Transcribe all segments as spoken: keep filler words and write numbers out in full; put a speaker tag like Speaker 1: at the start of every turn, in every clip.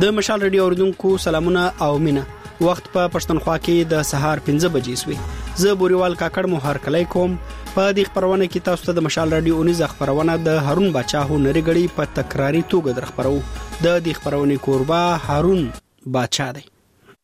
Speaker 1: د مشال رادیو اوریدونکو سلامونه او مینه. وخت په پښتونخوا کې د سهار پنځه بجې شوې. زه بوريوال کاکړ مو هرکلی کوم. په دې خبرونه کې تاسو ته د مشال رادیو اونیز خبرونه د هارون بچا هنري غړي په تکراری توګه در خبرو. د دې خبرونه کوربه هارون بچا دی.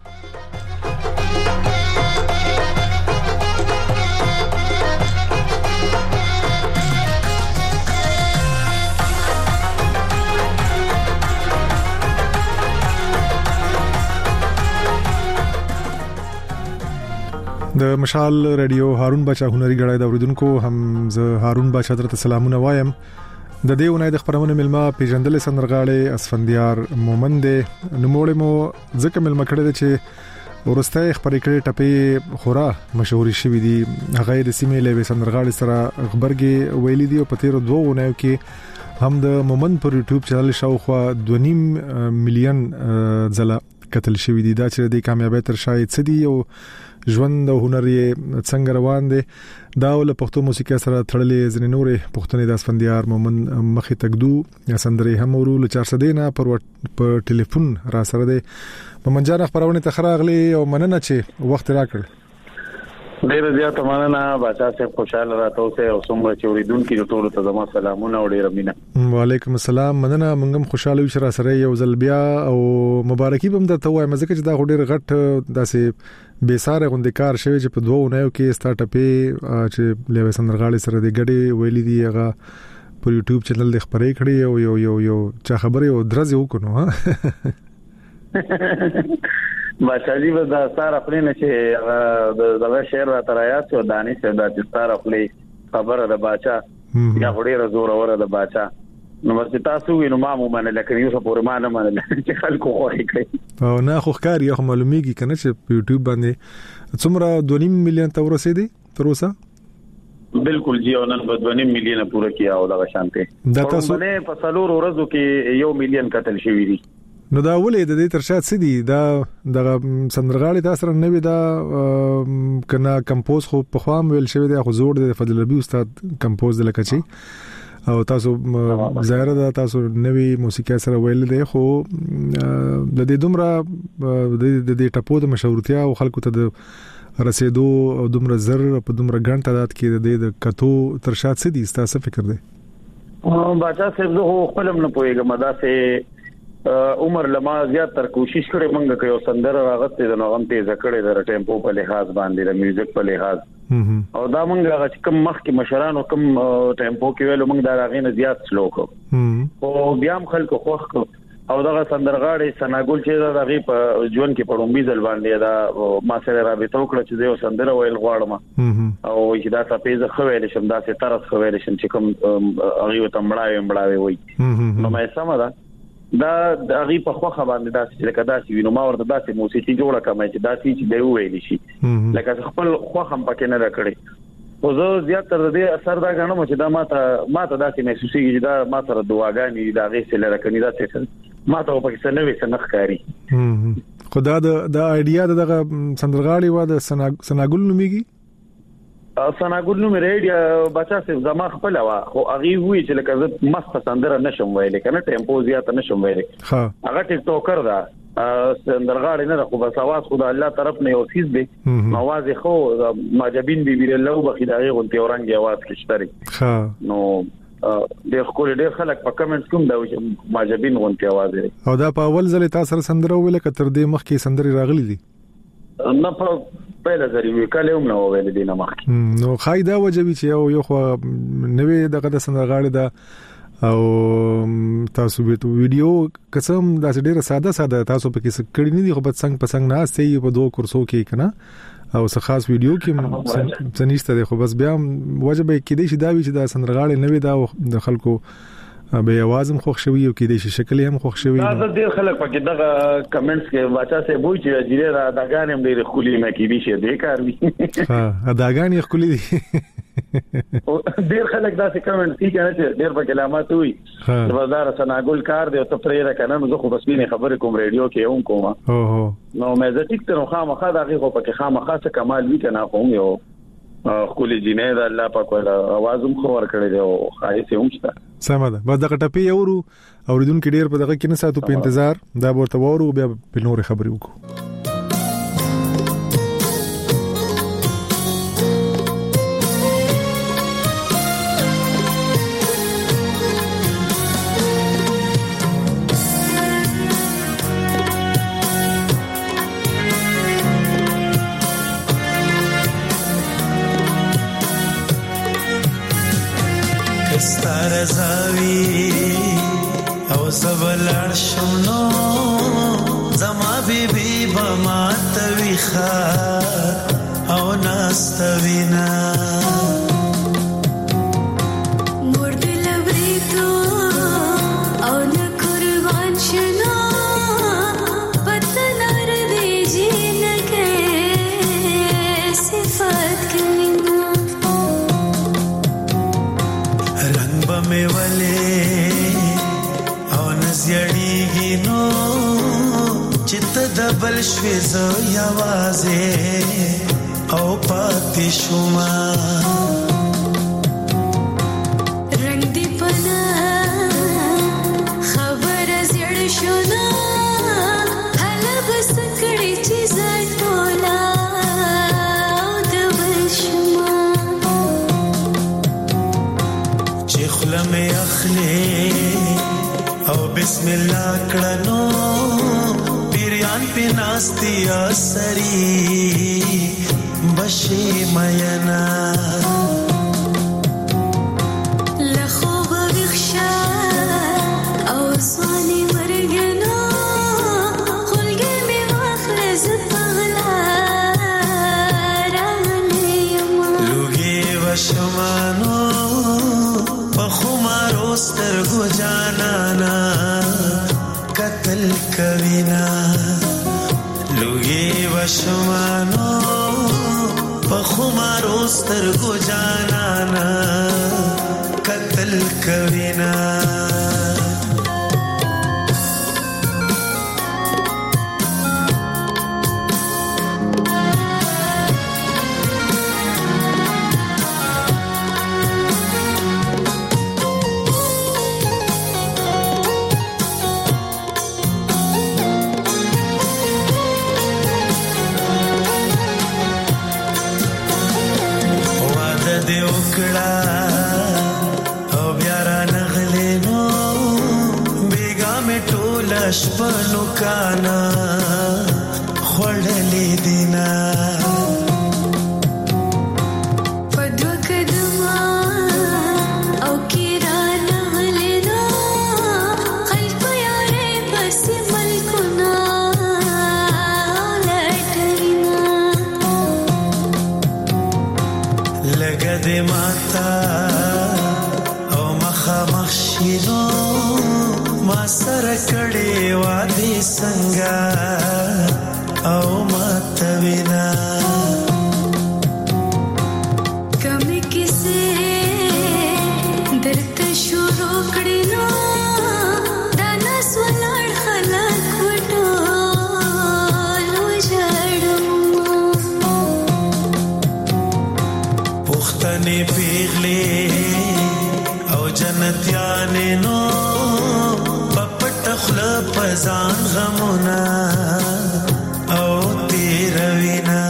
Speaker 2: د مشال رادیو هارون بچا هنري غړای د اوریدونکو هم زه هارون بچا درته سلامونه وایم. د دې ونې د خبرونه ملما پیژندل سندرغاړي اسفندیار مومند نوموړ مو ځکه ملما کړی چې ورسته خبرې کړې ټپې خورا مشهوري شوې دي. هغه د سیمې له سندرغاړي سره خبرګي ویلي دي او په تیر دوه ونیو کې هم د مومند پر یوټیوب چینل شاوخوا دوه نیم میلیون ځله کتل شوې دي. دا چې د کامیابی تر شاید سدي او ژوند او هنر یې څنګه روان دي دا ول پښتو موسیقي سره تړلې ځنې نورې پښتنې د اسفندیار مومن مخې تکدو یا سندرې هم ورول چار سدینه پر په ټلیفون را سره دي. مومن جان خبرونه ته خراغلي او مننه چې وخت راکړ.
Speaker 3: ډیر زیات مننه بچا صاحب خوشاله راته اوسه او څومره چې اوریدونکو ټول ته زما سلامونه او ډیر مینه.
Speaker 2: وعلیکم السلام. مننه موږ هم خوشاله یو چې را سره یو ځل بیا او مبارکي به درته وایم ځکه چې دا ډیر غټ داسې بے ساره غوندکار شوی چې په دوه ونیو کې سٹارټ اپ چې لوي سندرغاړي سره د غړي ویلي دی هغه پر یوټیوب چینل د خبرې کړې او یو یو یو چا خبرې او درځي وکړو ها
Speaker 3: ماشالله به دا ستاره خپل نه چې دا شعر را ترایات او دانش دا چې ستاره خپل خبره د باچا یا وړي زور اوره د باچا نو ورته تاسو وینم ما مو باندې لکه یو څه پورې ما نه باندې چې خلکو خوښي کوي
Speaker 2: او نه خو ښکار یو معلومیږي کنه چې په یوټیوب باندې څومره دوه نیم میلیون ته ورسېدي تر اوسه.
Speaker 3: بالکل جی او نن په دوه نیم میلیون پوره کیا او دا شانته
Speaker 2: دا تاسو
Speaker 3: نه په څلور ورځو کې یو میلیون قتل شوی دي.
Speaker 2: نو دا ولې د دې ترشات سدي دا د سندرغاړي تاسو نه وی دا کنه کمپوز خو په خوام ویل شوی دی خو زوړ د فضل ربی استاد کمپوز د لکچی او تاسو ظاهر ده تاسو نوې موسیقي سره ویل دی خو د دې دومره د دې ټاپو د مشهورتیا او خلکو ته د رسیدو او دومره زر په دومره ګڼ تعداد کې د د کتو ترشات سدي تاسو فکر دی؟
Speaker 3: باچا صاحب زه خپل نه پوهیږم دا سه عمر لما زیات تر کوشش کړې مونږ کوي سندره راغته د نغم تیز کړې د ټیمپو په لحاظ باندې د میوزیک په لحاظ او دا مونږ هغه کوم مخ کې مشرانو کوم ټیمپو کې ویلو مونږ دا راغینه زیات سلو کو او بیا هم خلکو خوښ کو او دا سندرغاړي سناګل چې دا غي په ژوند کې پړومبي ځل باندې دا ما سره رابطه وکړه چې یو سندره ویل غواړم او چې دا تاسو خو ویل شم دا سه طرف خو ویل شم چې کوم هغه ته مړاوي مړاوي وای نو مې سمه دا د غي په خوخه باندې داسې لکه داسې وینم ما ورته داسې موسیقي جوړه کمه چې داسې چې دی ویل شي لکه خپل خوخه هم پکې نه راکړي او زه زیات تر دې اثر دا غنم چې دا ماته ماته داسې محسوسيږي چې دا ما سره دواګانی دا غي سره راکني دا څه ماته په کې څه نوې څه نخکاری
Speaker 2: خدا د د ایډیا دغه سندرغاړي و د سناګل نوميږي
Speaker 3: سناګل نو مې ریډیا بچا صاحب زما خپل وا خو اغي وی چې لکه زه مست سندره نشم ویلې کنه ټیمپو زیات نشم ویلې
Speaker 2: ها
Speaker 3: هغه ټیک ټوکر دا سندرغاړي نه خو بس आवाज خدای الله طرف نه یو چیز دی आवाज خو ماجبین بي بي له بخیداغي غونټي اورنګي आवाज کشتري
Speaker 2: ها
Speaker 3: نو ډېر خو ډېر خلک په کمنټس کوم دا چې ماجبین غونټي आवाज لري
Speaker 2: او دا په اول ځل تاسو سندره ویل کتر دې مخ کې سندري راغلي دي
Speaker 3: نه په پیدا زری وی کله هم نو ویل دي نه مخکې
Speaker 2: نو خایدا وجوي چې یو یو خو نوې دغه د سندرغاړي دا او تاسو به ویډیو قسم دا ډیره ساده ساده تاسو په کې کړی نه دي خو په څنګه په څنګه نه سي په دوه کورسو کې کنه او څه خاص ویډیو کې څنګه خو بس بیا وجبه کې دي چې دا وی چې دا سندرغاړي نوې دا د خلکو به आवाज هم خوښ شوی او کې د شکل هم خوښ شوی
Speaker 3: دا د ډیر خلک پکې دغه کمنټس کې واچا سه وایي چې جیره را داګان هم ډیر خولي مې کې دي شه دې کار وی
Speaker 2: ها داګان یې خولي دي
Speaker 3: ډیر خلک دا څه کمنټ کوي چې ډیر په کلمات وي بازار سناګل کار دی او ته پرې را کنه نو خو بس مين خبرې کوم ریډیو کې هم کوم
Speaker 2: او هو
Speaker 3: نو مې زه ټیک ته خامخا دا غي خو پکې خامخا څه کمال وی کنه کوم یو خولي جنې د الله پاک ولا आवाज هم خور کړی دی او خایسه هم شته.
Speaker 2: سمه ده. بس دغه ټپی اورو اوریدونکو ډیر په دغه کې نه ساتو په انتظار دا ورته وورو بیا په نور خبرې وکړو.
Speaker 4: رضاوی او زبلړ شونو زما بیبي بما تويخه او ناستوینا
Speaker 5: مردل بریتو او نقربان شنو پتنار دی جینکه صفات کمینا
Speaker 4: رنگ بمه وله او نزیړیږي نو چت دبل شوي زو یوازه او پاتې شوما
Speaker 5: رنگ دی پنا خبر زړ شونا هله بس کړي چې زټولا د بشما
Speaker 4: چې خلمه اخلي او بسم الله کړنو پیران پناستي اسري بشي مينا
Speaker 5: لخوب بخشا او صاني مرګنو خلګي می واخلص پغلا راغلي
Speaker 4: لوګي وشمانو پخمارو سترګو جانانا قتل کوینا لوګي وشمانو پخمارو سترګو جانانا قتل کوینا شپنو کانا خوړلې دینا
Speaker 5: پدو کدما او کیرانا غلینا خلق یاره بس ملکنا لټینا
Speaker 4: لګه دې ماتا او مخه مخشینو ما سره کړي وادي څنګه او ماتوینا
Speaker 5: کمه کیسه درته شروع کړي نو دا نس ولړ خلک وټو لو جړم
Speaker 4: پختنې پیغلې او جنتیانې نو خپل پزان غمونا او تیروینا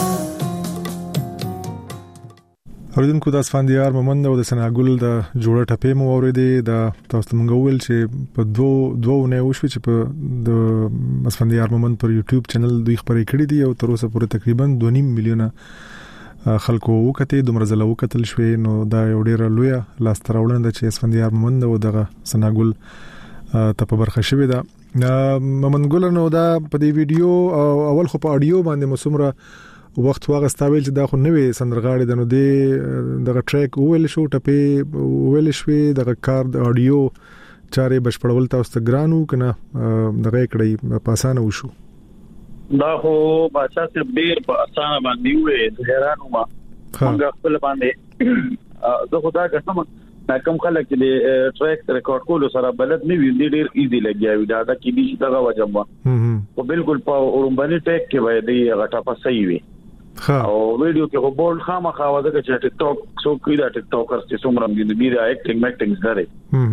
Speaker 2: اوریدونکو د اسفندیار مومند او د سناګل د جوړه ټپې مو اوریدې د تاسو مونږ ویل چې په دوه دوه نه وشو چې په د اسفندیار مومند پر یوټیوب چینل دوی خبرې کړې دي او تر اوسه پورې تقریبا دوه نیم میلیونه خلکو وکټې دومره زله وکتل شوې نو دا یو ډیره لویه لاس تراوړنه ده چې اسفندیار مومند او دغه سناګل ته په برخه شوې ده. مومند نو دا په دې ویډیو اول خو په اډیو باندې مسومره وخت واغستاویل چې دا خو نوې سندرغاړي د نو دی دغه ټریک ویل شو ټپې ویل شوې دغه کار د اډیو چارې بشپړول تاسو ته ګرانو کنه دغه کړی په اسانه وشو
Speaker 3: دا خو بچا ته ډیر په اسانه باندې وې د حیرانو ما څنګه خپل باندې زه خدا قسم کوم خلک چې ټریک ریکارډ کولو سره بلد نه وي ډیر ایزی لګیاوي دا د کې دي دغه وجمه او بالکل په اورمبني ټریک کې وای دی غټه په صحیح وي او ویډیو کې هو بولډ خامخا وځي چې ټیک ټاک څو کوي دا ټیک ټاکرز چې څومره دي د اکټینګ میکټینګ لري.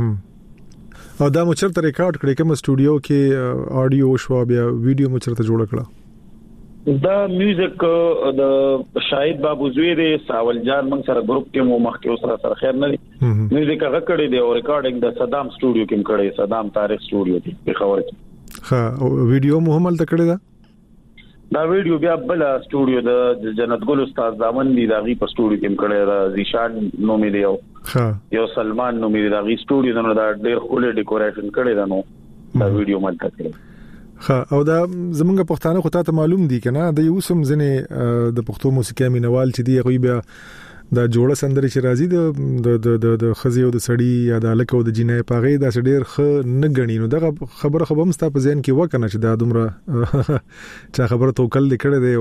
Speaker 2: او دا مو چرته ریکارډ کړی کوم سټوډیو کې آډیو شو بیا ویډیو مو چرته جوړ کړه؟
Speaker 3: دا میوزیک د شاهد بابو زوی دی ساول جان موږ سره ګروپ کې مو مخکې سره سره خیر نه دی میوزیک هغه کړی دی او ریکارډینګ د صدام سټوډیو کې کړی صدام تاریخ سټوډیو دی په خبره کې.
Speaker 2: ها او ویډیو مو هم تل کړی دا
Speaker 3: دا ویډیو بیا بل سټوډیو د جنت ګل استاد دامن دی دا غي په سټوډیو کې کړی دا زیشان نومې دی او
Speaker 2: ها
Speaker 3: یو سلمان نومې دی دا غي سټوډیو نو دا ډېر خولي ډیکوریشن کړی دا نو دا ویډیو ملته کړی.
Speaker 2: ها او دا زمونږ پښتانه خو ته معلوم دي کنه د یو سم ځنه د پښتو موسیقي مینوال چې دی غوي بیا دا جوړه سندري چې راځي د د د د خزي او د سړی یا د الکو د جنې پاغي دا ډېر خ نه غنی نو دا خبره خو هم ستا په ذهن کې وکنه چې دا دومره چا خبره توکل لیکړه دی او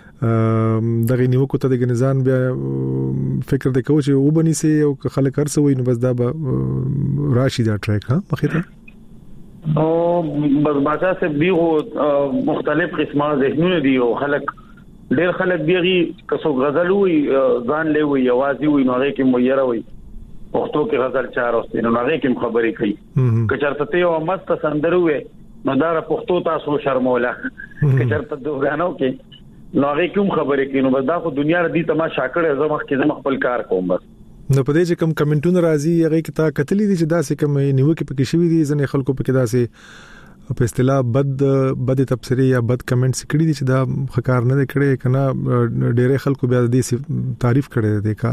Speaker 2: دغه نیوکو ته د غنزان بیا فکر د کوچ او بني سي او خلک ارسوي نو بس دا راشي دا ټریک ها مخې ته
Speaker 3: او بس باچا سے دیغه مختلف قسمه ذهنونه دي او خلک ډېر خلک دیغي کسو غزل وي ځان له وي اوازي وي نو هغه کې مو یره وي پښتو کې غزل چار اوسې نو هغه کې خبرې کوي کچرته ته او مست سندرو وي نو دا پښتو تاسو شرموله کچرته دوغانو کې نو هغه کوم خبرې کوي نو بس دا خو دنیا ردی تماشا کړي زما کې زما خپل کار کوم بس.
Speaker 2: نو په دې چې کوم کمنټونه راځي هغه کې تا کتلې دي چې دا سه کوم نیوکه پکې شوی دي ځنې خلکو پکې دا سه په اصطلاح بد بد تبصره یا بد کمنټس کړي دي چې دا خکار نه کړي کنه ډېر خلکو بیا دې تعریف کړي دي کار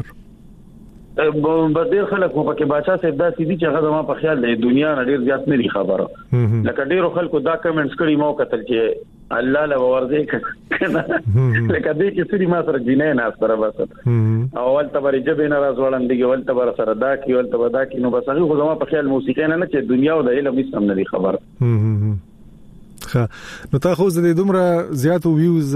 Speaker 3: بدل خلکو پکې باچا صاحب دا سیدی چې هغه ما په خیال دی دنیا نه ډېر زیات نه دی خبره لکه ډېر خلکو دا کمنټس کړي مو کتل چې الله له ورځي کنه لکه دې کې سړي ما سره جنې نه سره بس اول تبرې جبې نه راځوړندې ول تبر سره دا کی ول تبر دا کی نو بس هغه خو ما په خیال موسیقي نه نه چې دنیا او د علم هیڅ هم نه دی خبر.
Speaker 2: ها نو تا خو زه دومره زیات ویوز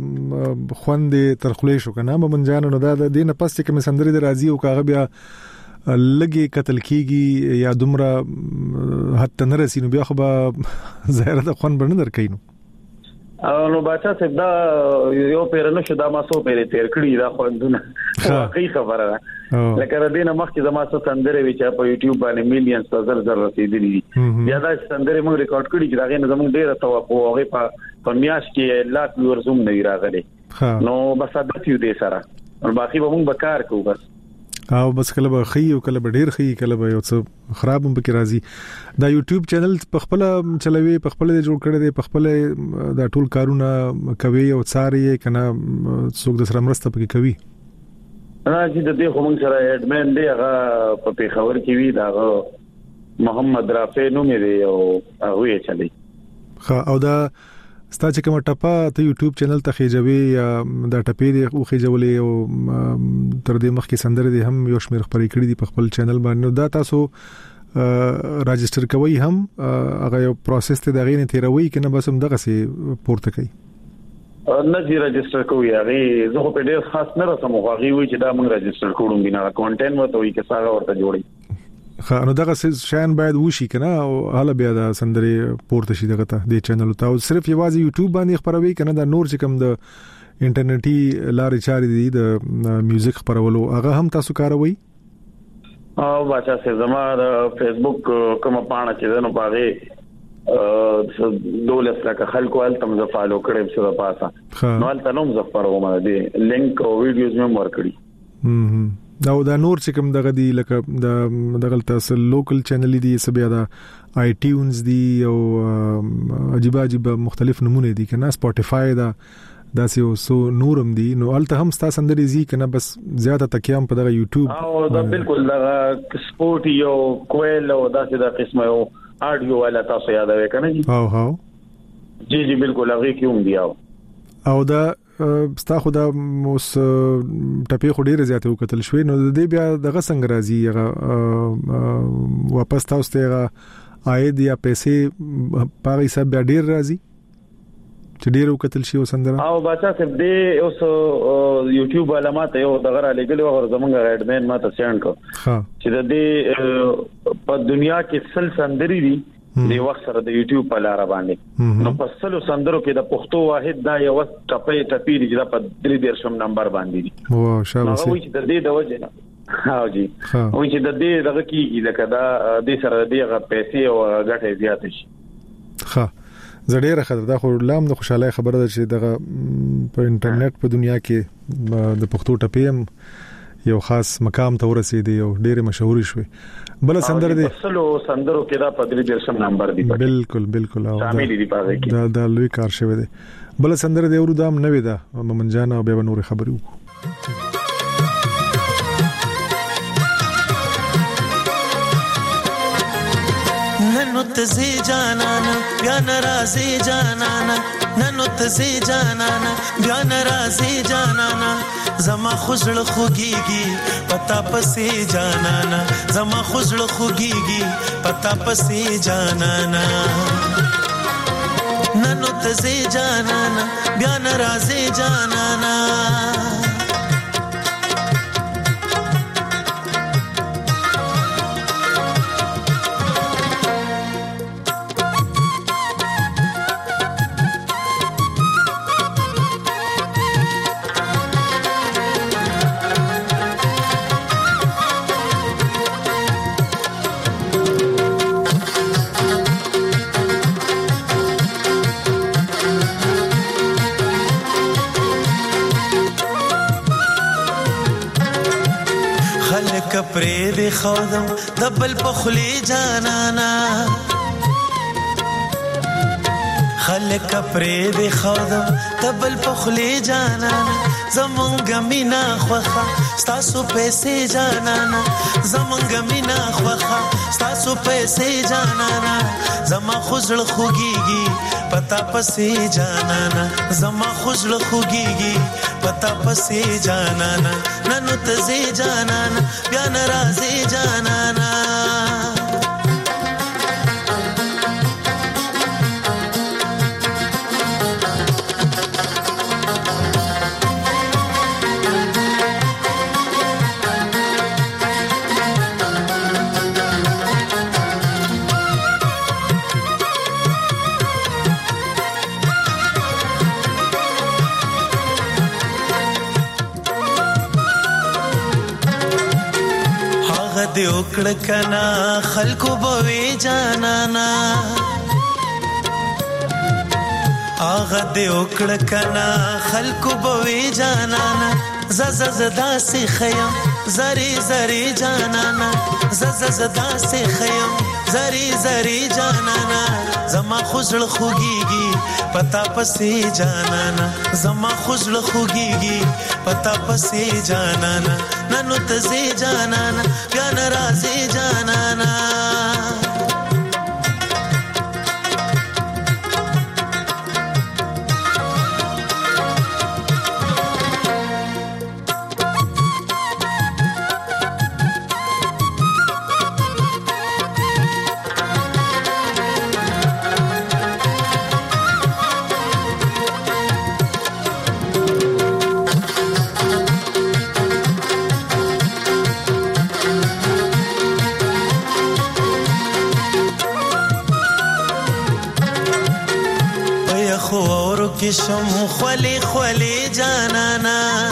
Speaker 2: خوندې ترخلې شو کنه ممن جان نو دا د دینه پس کې مسندري د راضي او کاغه بیا لګي قتل کیږي یا دومره حتی نه رسینو بیا خو به ظاهر د خون بنه درکینو
Speaker 3: نو باچا صاحب دا یو پیر نه شو دا ما سو پیر تیر کړی دا خوندونه واقعي خبره ده لکه ردینه مخکې زما څو سندره وی چې په یوټیوب باندې میلیونز زر زر رسیدلي دي بیا دا سندره موږ ریکارډ کړی چې دا غي زموږ ډیره توقع هغه په پمیاش کې لاک ورزوم نه راغلي نو بس عادت یو دې سره او باقي به موږ بکار کوو بس
Speaker 2: او بس کله به خي او کله به ډیر خي کله به یو څه خراب هم پکې راځي. دا یوټیوب چینل په خپل چلوي په خپل جوړ کړی دی په خپل دا ټول کارونه کوي او څاري کنه څوک د سره مرسته پکې کوي
Speaker 3: راځي د دې کوم سره اډمن دی هغه په پیښور کې وی دا محمد رافع نوم دی او هغه یې چلی
Speaker 2: ها او دا ستا چې کوم ټپه ته یوټیوب چینل ته خېجوي یا دا ټپې دی او خېجولې او تر دې مخکې سندره دي هم یو شمېر خبرې کړې دي په خپل چینل باندې دا تاسو راجستر کوي هم هغه یو پروسس ته دغه نه تیروي کنه بس هم دغه سي پورته کوي
Speaker 3: نه جی راجستر کوي هغه زه په ډېر خاص نه رسم هغه وی چې دا موږ راجستر کوو بنا کانټینټ وته وي چې څنګه ورته جوړي
Speaker 2: خا نو دغه شان باید وشي کنه او حالا بیا دا سندري پورته شي دغه ته د چینل ته او صرف یوازې یوټیوب باندې خبروي کنه دا نور چې کوم د انټرنیټي لارې چارې دي د میوزیک خبرولو هغه هم تاسو کاروي
Speaker 3: او باچا سه زما د فیسبوک کومه پاڼه چې نو پاره دولس لکه خلکو ال تم ز فالو کړم څه د پاسه نو ال تنوم ز خبرو ما دي لینک او ویډیوز مې ورکړي
Speaker 2: هم دا دا نور چې کوم دغه دی لکه د دغه تاسو لوکل چینل دي سبیا دا آی ټیونز دي او عجیب عجیب مختلف نمونه دي کنه سپوټیفای دا دا سو نورم دي نو الته هم تاسو اندرې زی کنه بس زیاته تکیام په دغه یوټیوب
Speaker 3: او دا بالکل دا سپورت یو کویل او دا څه د قسمه یو اډیو ولا تاسو یادوي کنه
Speaker 2: او هاو
Speaker 3: جی جی بالکل هغه کیوم دی
Speaker 2: او دا ستا خو دا اوس ټپې خو ډېر زیاته وکتل شوې نو د دې بیا دغه څنګه راځي هغه واپس تاسو ته عاید یا پیسې پاره حساب بیا ډېر راځي چې ډېر وکتل شي وسندره
Speaker 3: او باچا صاحب دې اوس یوټیوب علامات یو دغه را لګل او زمونږ ایډمن ماته سند کو چې د دې په دنیا کې سل سندري دي دی وخت سره د یوټیوب په لار باندې نو په سلو سندرو کې د پښتو واحد دا یو ټپې ټپې دی چې په درې درشم نمبر باندې دی
Speaker 2: واه شاباش
Speaker 3: نو چې د دې د وجه نه ها جی او چې د دې دغه کیږي لکه دا د سره دغه پیسې او ګټه زیات شي
Speaker 2: ها زړه راخه دا خو لام د خوشاله خبره ده چې دغه په انټرنیټ په دنیا کې د پښتو ټپې یو خاص مقام ته ورسېدي او ډېر مشهور شوی بل سندر دی
Speaker 3: سلو سندرو کې دا په درې درشم نمبر دی
Speaker 2: بالکل بالکل او
Speaker 3: شامل دي پاره کې
Speaker 2: دا د لوی کار شوی دی بل سندر دی ورو دام نوې ده مومن جان او به نور خبرې وکړو
Speaker 4: ننو تزي جانانا بیا ناراضي جانانا ننو تزي جانانا بیا ناراضي جانانا زما خوشل خوګيږي پتا پسې جانانا زما خوشل خوګيږي پتا پسې جانانا ننو تزي جانانا بیا ناراضي جانانا کپرې دې خودم دبل په خلی جانانا خلک کپرې دې خودم دبل په خلی جانانا زمونږ مینا خوخه ستاسو پیسې جانانا زمونږ مینا خوخه ستاسو پیسې جانانا زما خوشل خوګيږي پتا پسې جانانا زما خوشل خوګيږي پتا پسې جانانا ننو تزي جانانا بیا ناراضي جانانا دې وکړ کنا خلکو بوي جانانا اغه دې وکړ کنا خلکو بوي جانانا ز ز زدا سي خيم زري زري جانانا ز ز زدا سي خيم زري زري جانانا زما خوشل خوګيږي پتا پسې جانانا زما خوشل خوګيږي پتا پسې جانانا ننو تزي جانانا بیا ناراضي جانانا کشم خولي خولي جانانا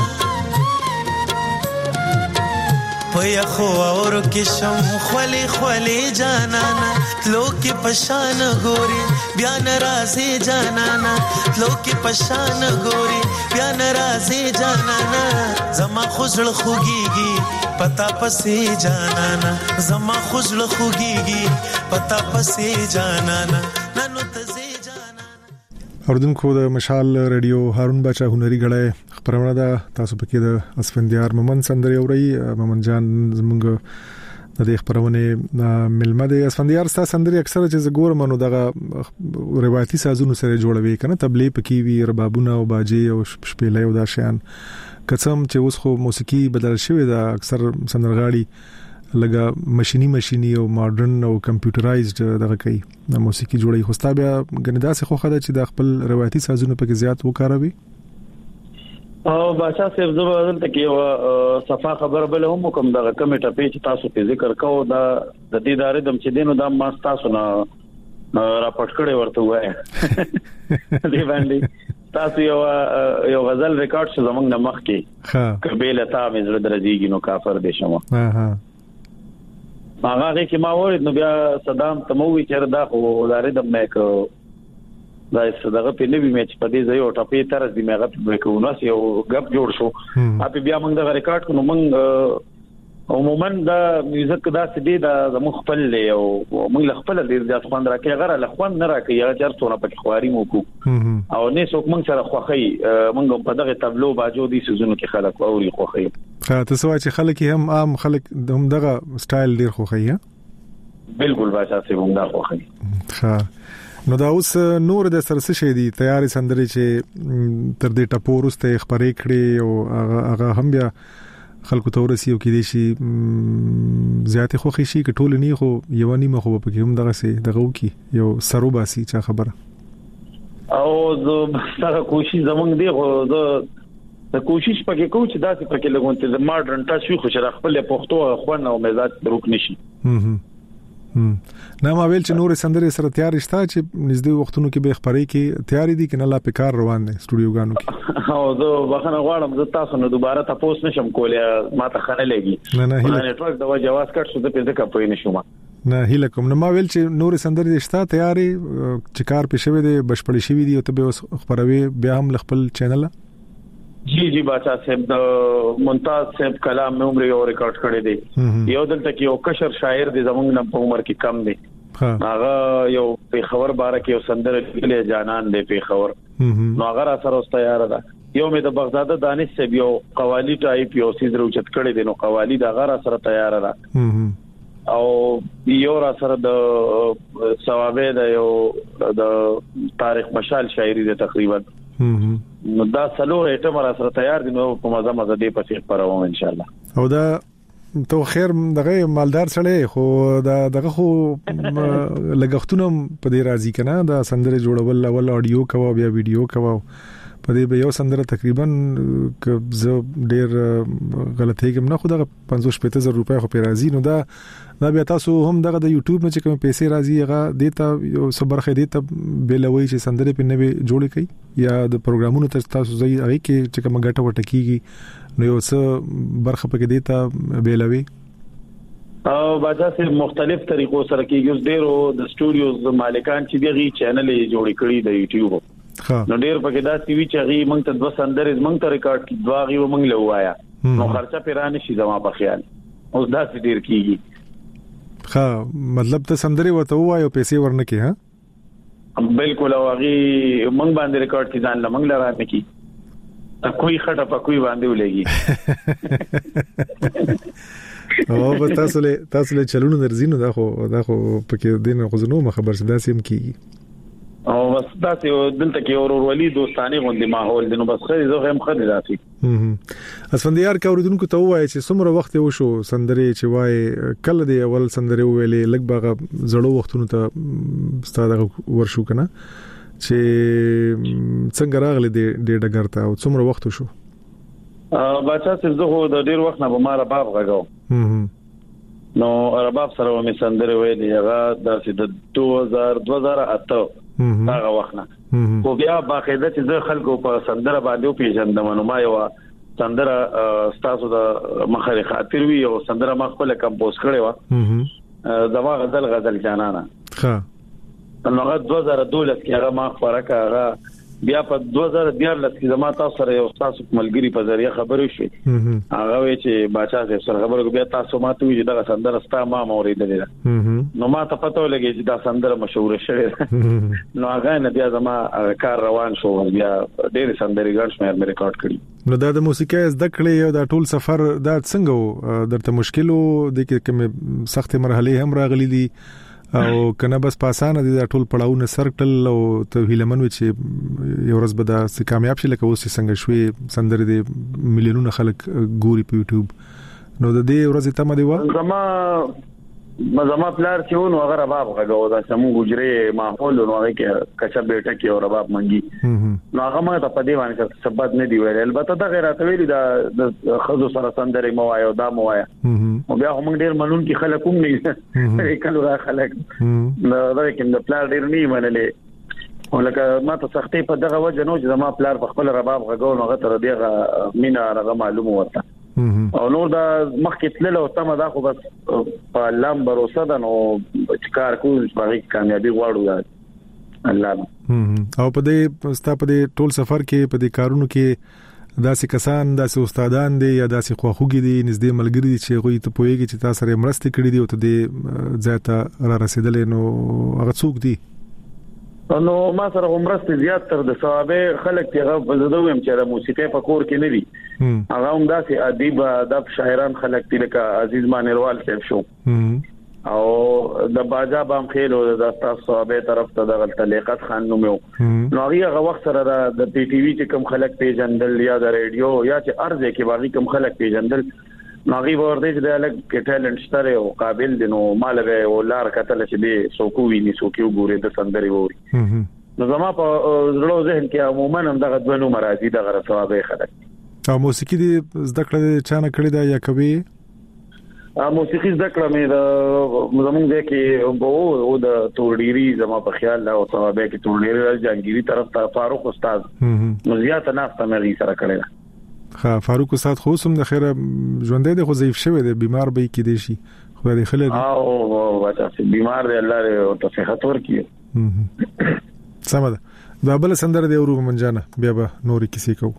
Speaker 4: پیا خو اور کشم خولي خولي جانانا لوکی پشان گوري بیا ناراضي جانانا لوکی پشان گوري بیا ناراضي جانانا زما خوشل خوګيږي پتا پسې جانانا زما خوشل خوګيږي پتا پسې جانانا ننو تزي
Speaker 2: اوردونکو د مشال رادیو هارون بچا هنري غړې خبرونه ده تاسو پکې د اسفندیار مومن سندري اوري مومن جان زمونږ د دې خبرونه ملمه د اسفندیار ستا سندري اکثره چې زګور منو دغه روایتي سازونو سره جوړوي کنه تبلیغ پکې وی ربابونه او باجي او شپېلې او دا شیان قسم چې اوس خو موسیقي بدل شوې ده اکثر سندرغاړي لګه ماشيني ماشيني او ماډرن او کمپیوټرایزډ دغه کوي د موسیقي جوړي خوستا بیا غندا سه خو خدای چې د خپل روایتي سازونو په کې زیات وکاروي
Speaker 3: او بادشاہ صاحب زه ورته کې صفه خبر بل هم کوم دغه کمیټه په چې تاسو په ذکر کوو دا د دې ادارې د چې دینو د ما تاسو نه را پټ کړي ورته وای دی باندې تاسو یو یو غزل ریکارډ شو زمونږ نه مخ کې ها کبیله تا مې زړه درځيږي نو کافر دې شمه ها ها هغه کې ما وې نو بیا صدام تموي چې دا خو لارې د مې کو دا څنګه په نوې میچ په دې ځای او ټاپې تر دې مې غو کوو یو غب جوړ شو اپ بیا موږ دا ریکارډ کړو موږ عموما دا میوزیک دا سدي دا زموږ خپل لی او موږ خپل ډیر ځات خوان راکې غره لخوان نه راکې یا چرته په خواري مو کو او نه څوک موږ سره خوخي موږ په دغه تابلو باجو دي سيزونو کې خلک اوري خوخي
Speaker 2: ها تاسو چې خلک هم عام خلک هم دغه سټایل ډیر خوخي
Speaker 3: بالکل باشا سي هم دا خوخي
Speaker 2: ها نو دا اوس نور د سرسه شې دي تیاری سندري چې تر دې ټپورسته خبرې کړې او هغه هم بیا خلکو ته ورسیو کې دي شي زیات خوخي شي کټول نه خو یو نیمه خو په کې هم دغه سي دغه وکي یو سرو باسي چا خبره
Speaker 3: او زه سره کوشش زمونږ دی خو زه د کوشش پکې کوم چې داسې پکې لګونته د ماډرن ټاچ وي خو چې خپل پښتو خوان او مزاج دروک نشي
Speaker 2: هم نه ما ویل چې نور سندري سره تیار شته چې نږدې وختونو کې به خبرې کې تیاری دي کنه لا په کار روان دي سټوډیو غانو کې
Speaker 3: او زه بخنه غواړم زه تاسو نه دوباره تاسو نشم کولای ما ته خنه لګي
Speaker 2: نه نه
Speaker 3: هیله نتورک دا جواز کټ شو د پیدا کپوي نشم
Speaker 2: نه هیله کوم نه ما ویل چې نور سندري شته تیاری چې کار پېښوي دي بشپړی شوی دي او ته به خبروي بیا هم خپل چینل
Speaker 3: جی جی بچا صاحب د ممتاز صاحب کلام مې عمر یو ریکارډ کړی دی یو دلته کې یو کشر شاعر دی زمونږ نه په عمر کې کم دی هغه یو په خبر باره کې یو سندره لیکلې جانان دی په خبر نو هغه را سره تیار ده یو مې د بغداد دانش صاحب یو قوالی ټایپ یو سیز روچت کړی دی نو قوالی دا هغه را سره تیار ده او یو را سره د ثوابه د یو د تاریخ مشال شاعری دی تقریبا نو دا څلور ایټم را سره تیار دي نو په مزه مزه دی پسې پروم ان شاء الله
Speaker 2: او دا تو خیر دغه مالدار سره خو دا دغه خو لګښتونه په دې راځي کنه دا سندره جوړول اول اډیو کوو بیا ویډیو کوو په دې به یو سندره تقریبا ز ډیر غلطي کوم نه خو دغه پنځوس پنځه زره روپیا خو په راځي نو دا دا بیا تاسو هم دغه د یوټیوب نه چې کوم پیسې راځي هغه دیتا یو صبرخه دیتا بلوي چې سندره په نوې جوړې کړي یا د پروګرامونو ته تاسو ځای هغه کې چې کوم غټه وټه کیږي نو یو څه برخه پکې دیتا بلوي
Speaker 3: او باجا سه مختلف طریقو سره کېږي ډیرو د سټوډیوز مالکان چې دغه چینل جوړ کړي د یوټیوب نو ډیر پکې دا سی وی چې غي مونږ ته دوه سندرې مونږ ته ریکارډ کی دوا غي مونږ له وایا نو خرچه پیرانه شي زما په خیال اوس دا ډیر کیږي
Speaker 2: ها مطلب ته سندرې وته وایو پیسې ورنه کی ها
Speaker 3: بالکل او غي مونږ باندې ریکارډ کی ځان لمنګ لرا نه کی کوئی خټه په کوئی باندې ولګي
Speaker 2: او بس تاسو له تاسو له چلونو درځینو دا خو دا خو پکې دین خو زنو خبر څه داسې هم کیږي
Speaker 3: او بس تاسو دلته کې اورولي دوستانه غوندي ماحول دنو بس خري زه هم خري راځي
Speaker 2: اسفندیار کا اوردونکو ته وایي چې څومره وخت یو شو سندري چې وای کله دی اول سندري ویلې لګ باغ زړو وختونو ته ستاده ورشو کنه چې څنګه راغلي دی ډېر ډګرته او څومره وخت شو
Speaker 3: ا بچا څه زه د ډېر وخت نه بماره باب غاګاو نو رباب سره مې سندري ویلې هغه د دوه هزار دوه هزار اته هغه وخت نه خو بیا باقاعده چې زه خلکو په سندره باندې پیژندم نو ما یو سندره ستاسو د مخه خاطر وی او سندره ما خپل کمپوز کړې و زما غزل غزل جانانا
Speaker 2: ها
Speaker 3: نو هغه دوه هزار دولس کې هغه ما فرقه هغه بیا په دوه هزار دیارلس کې زما تاسو سره یو تاسو ملګری په ذریعہ خبرو شي هغه وی چې باچا سره خبرو بیا تاسو ماته وی دا سندره ستا ما اوریدلې نو ما ته پته ولګی چې دا سندره مشهور شوه نو هغه نه بیا زما کار روان شو بیا ډېر سندري ګڼ شمېر مې ریکارډ کړی
Speaker 2: نو دا د موسیقۍ زده کړې یو دا ټول سفر دا څنګه درته مشکلو د کوم سخت مرحله هم راغلي دي او کنه بس پاسانه دي ټول پړاوونه سرکل او ته هیلمن و چې یو ورځ به دا سې کامیاب شي لکه اوس څنګه شوي سندري دي میلیونونه خلک ګوري په یوټیوب نو د دې ورځې ته مده و
Speaker 3: زما مزما پلار چې ونه هغه رباب غږاو دا سمو ګجري ماحول نو هغه کې کچا بیٹه کې او رباب منګي نو هغه ما ته په دی باندې سبب نه دی ویل البته دا غیر اتویل دا د خزو سره سندري مو وایو دا مو وایو او بیا هم ډیر منون کې خلک هم نه کله را خلک نو دا کې د پلار ډیر نه منلې ولکه ما ته سختي په دغه وجه نو چې زما پلار په خپل رباب غږاو نو هغه تر دغه مینا هغه معلومه ورته او نور دا مخکې تلل او تم دا خو بس په لام باروسه ده نو کار کول چې کامیابی غواړو الله
Speaker 2: او په دې ستا په دې ټول سفر کې په دې کارونو کې داسې کسان داسې استادان دي یا داسې خواخوږي دي نږدې ملګري دي چې غوي ته پويږي چې تاسو سره مرسته کړې دي او ته دې ځاته را رسیدلې نو هغه څوک دي
Speaker 3: نو ما سره عمرسته زیات تر د ثوابه خلک ته غو زدویم چې د موسیقي په کور کې نه دي هغه هم داسې ادیب ادب شاعران خلک دي لکه عزیز مانیروال صاحب شو او د باجا بام خېلو د تاسو ثوابه طرف ته د غلطلیقت خان نو نو هغه وخت سره د پی ټی وی چې کم خلک پیژندل یا د ریډیو یا چې ارزه کې باقي کم خلک پیژندل ناغي ورته چې د الګ کې ټالنت شته او قابل دي نو مالګه او لار کتل چې به سوکو ویني سوکیو ګوري د سندري ووري نو زما په زړه ذهن کې عموما هم دغه دوه نمبر راځي دغه ثوابه خلک
Speaker 2: او موسیقي دي زده کړه چانه کړی دا یا کوي
Speaker 3: ا موسیقي زده کړه مې د زمونږ د کې او د توړيري زما په خیال لا او ثوابه کې توړيري جانګيري طرف ته فاروق استاد نو زیات نافته مې سره کړی
Speaker 2: خا فاروق استاد خو سم د خیره ژوندې د خو ضعیف شوی دی بیمار به کې دی شي خو دې خلک
Speaker 3: او واچا بیمار دی الله دې ته صحت ورکړي
Speaker 2: سمه ده بل سندر دی ورو منجانه بیا به نوري کیسې کو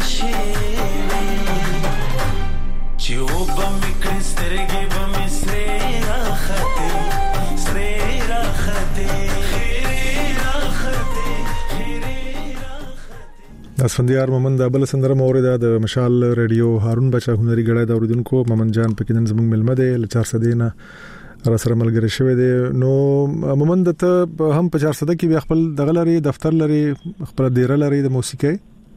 Speaker 4: شي چې وبم کړسترګې بم سره راخته سره راخته
Speaker 2: اسفندیار مومن د بل سندره مورده د مشال ریډیو هارون بچا هنري غړای د اوریدونکو مومن جان پکې نن زموږ ملمه دی ل چار سده نه را سره ملګری شوی دی نو مومن د ته هم په چار سده کې خپل دغلري دفتر لري خپل ډیر لري د موسیقي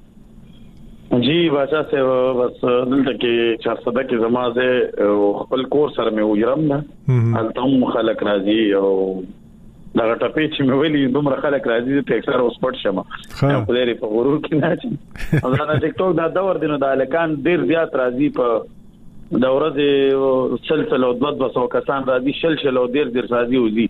Speaker 3: جی بچا سے بس دلته کې چار سده کې زمازه خپل کور سره مې وجرم نه التم خلق راځي او دا ټپې چې مې ویلي دومره خلک راځي ته اکثر اوس پټ شمه په لري په غرور کې نه چي او دا ټیک ټاک دا دور دینو د الکان ډیر زیات راځي په دا ورځ سلسله او دوه سو کسان راځي شلشل او ډیر ډیر راځي وزي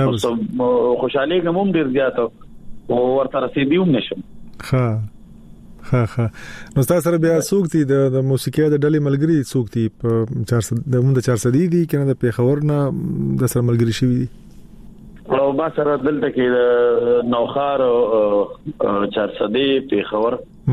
Speaker 3: خوشاله کوم ډیر زیات او ورته رسیدوم نشم
Speaker 2: ها ها ها نو تاسو سره بیا سوکتي د موسیقي د ډلې ملګری سوکتي په چار سده د مونږ چار سده دي کنه د پیښور نه د سره ملګری شوی دي
Speaker 3: او ما سره دلته کې نوخار او چار سده پیښور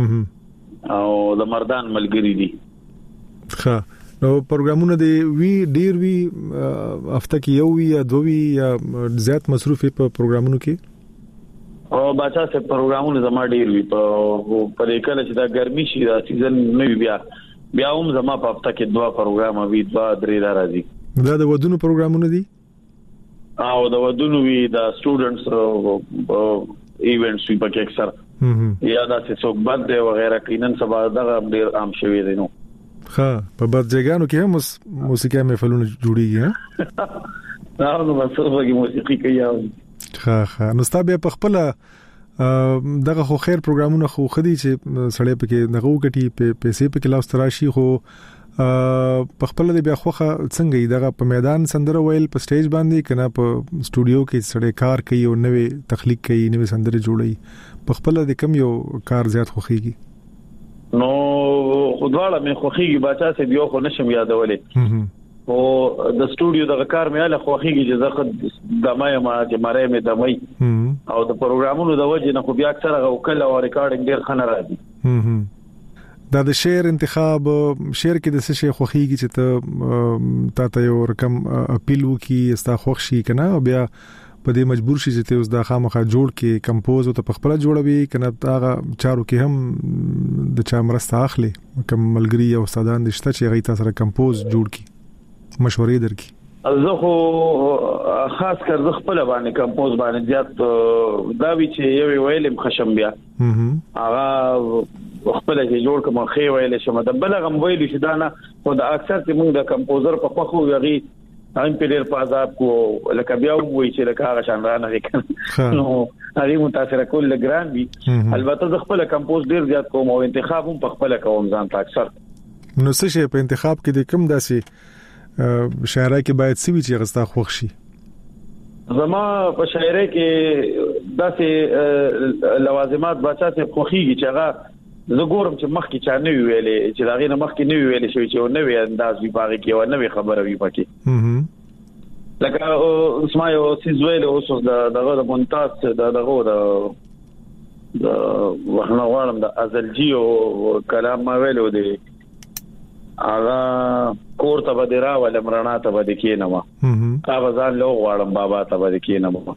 Speaker 3: او د مردان ملګری دي
Speaker 2: ښه نو پروګرامونه دی وی ډیر وی هفته کې یو وی یا دوه وی یا زیات مصروف په پروګرامونو کې
Speaker 3: او بچا سه پروګرامونه زما ډیر وی په پرې کله چې دا ګرمي شي دا سیزن نه وی بیا بیا هم زما په هفته کې دوه پروګرام وی دوه درې راځي
Speaker 2: دا د ودونو پروګرامونه دي
Speaker 3: او د ودونو وی د سټوډنټس ایونټس وی پکې اکثر یا دا څه څوک بد دی وغیرہ کینن سبا دغه ډیر عام شوی دی نو
Speaker 2: ها په بد ځایګانو کې هم موسیقي محفلونه جوړیږي ها
Speaker 3: نو نو څه موسیقي کوي
Speaker 2: ها ها نو ستابه په خپل دغه خو خیر پروګرامونه خو خدي چې سړی پکې دغه وکټي په پیسې پکې لاس تراشي خو په خپل د بیا خوخه څنګه دغه په میدان سندره ویل په سټیج باندې کنه په سټوډیو کې سړی کار کوي او نوې تخلیق کوي نوې سندره جوړي په خپل د کم یو کار زیات خوخيږي
Speaker 3: نو خدواله مې خوخيږي بچا سه دیو خو نشم یادولې او د سټوډیو دغه کار مې له خوخيږي چې زخه د مې ما چې ماره مې د مې او د پروګرامونو د وجه نه خو بیا اکثر غوکل او ریکارډینګ ډیر خنه راځي
Speaker 2: دا د شعر انتخاب شعر کې د څه شي خوخيږي چې ته تا ته یو رقم اپیل وکي استا خوښ شي کنه بیا په دې مجبور شي چې ته اوس د خامخا جوړ کې کمپوز او ته خپل جوړوي کنه هغه چارو کې هم د چا مرسته اخلي کوم ملګری او استادان د شته چې غي تاسو سره کمپوز جوړ کی مشورې درکې
Speaker 3: زه خو خاص کر زه خپل باندې کمپوز باندې زیات دا وی چې یو ویلم خشم بیا هغه خپل چې جوړ کوم خې ویل شم د بلغم ویل شي دا نه او د اکثر چې موږ د کمپوزر په خو یغي هم په ډیر پازاب کو لکه بیا وایي چې لکه هغه شان رانه وکړ نو هغه متاثر کول ګران وی البته زه خپل کمپوز ډیر زیات کوم او انتخاب هم په خپل کوم ځان ته اکثر
Speaker 2: نو څه شي په انتخاب کې د کوم داسي شاعرای کې باید سوي چې غستا خوښ شي
Speaker 3: زما په شاعرۍ کې داسې لوازمات بچا ته خوخيږي چې هغه زه ګورم چې مخکې چا نه ویلې چې دا غي نه مخکې نه ویلې شوی چې نو وی انداز وی باغ کې او نو خبره وی پکې لکه اسماء او سیزویل او اوس دغه د مونتاز دغه د د وحنا غوالم د ازلجی او کلام ما ویلو دی اغه کور ته بدرا ول مرنا ته بد کینم کا غزان لو غوالم بابا ته بد کینم او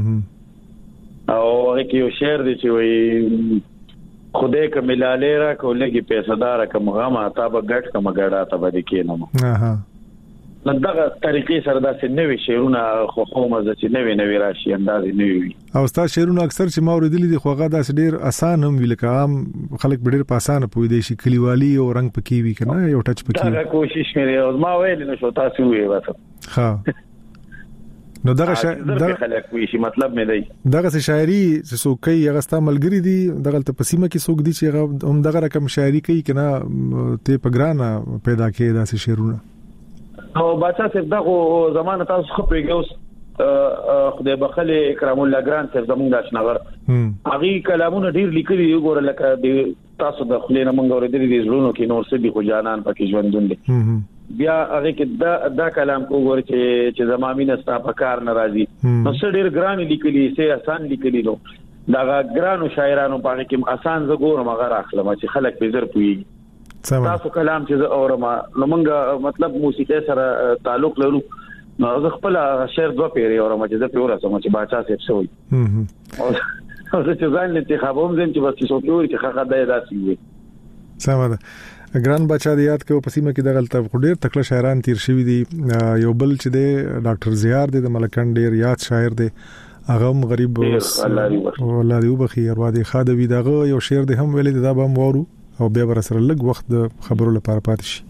Speaker 3: هغه کې یو شعر دی چې وی خدای ک ملاله را کولګي پیسې دار کم غما تا به ګټ کم ګړا ته بد کینم
Speaker 2: اها
Speaker 3: دغه طریقې سره دا څه نوې شعرونه خو خو مزه چې نوې نوې راشي انداز نوې
Speaker 2: او تاسو شعرونه اکثر چې ما اوریدلې دي خو هغه داس ډیر اسان هم ویل کوم خلک ډیر په اسانه پوي دي شي کلیوالي او رنگ پکې وی کنه یو ټچ پکې
Speaker 3: دا کوشش مې او ما ویل نو شو تاسو وی وته
Speaker 2: ها نو دغه
Speaker 3: دغه خلک وی شي مطلب مې دی
Speaker 2: دغه شاعري چې څوک یې هغه ستا ملګری دي دغه ته پسیمه کې څوک دي چې هم دغه رقم شاعري کوي کنه ته پګرانه پیدا کې داسې شعرونه
Speaker 3: او بچا صاحب دغه زمانه تاسو خو پیګوس خدای بخله اکرام الله ګران صاحب زمونږ آشناور هغه کلامونه ډیر لیکلي وګوره لکه تاسو د خلینا مونږ اورېدلې دي زړونو کې نور څه دي خو جانان پکې ژوندون دي بیا هغه کې دا دا کلام وګوره چې چې زمامینه ستا په کار ناراضي نو څه ډیر ګران لیکلي سه آسان لیکلي نو دا ګرانو شاعرانو باندې کې آسان زګورم هغه راخلم چې خلک به زر پوي تاسو کلام چې اورم نو موږ مطلب موسیقي سره تعلق لرو نو زه خپل شعر دوه پیری اورم چې زه پیور سم چې باچا صاحب سوي او زه چې ځان انتخابوم زم چې بس څه پیور چې خغه دای داسي وي
Speaker 2: سمه ګران بچا د یاد کې په سیمه کې د غلطه ډېر تکړه شاعران تیر شوی دي یو بل چې د ډاکټر زیار د ملکان ډېر یاد شاعر دی هغه هم غریب الله دی وبخي ارواده خادوی دغه یو شعر د هم ویل دا به مورو او بیا بر سره لږ وخت د خبرو لپاره پاتې شي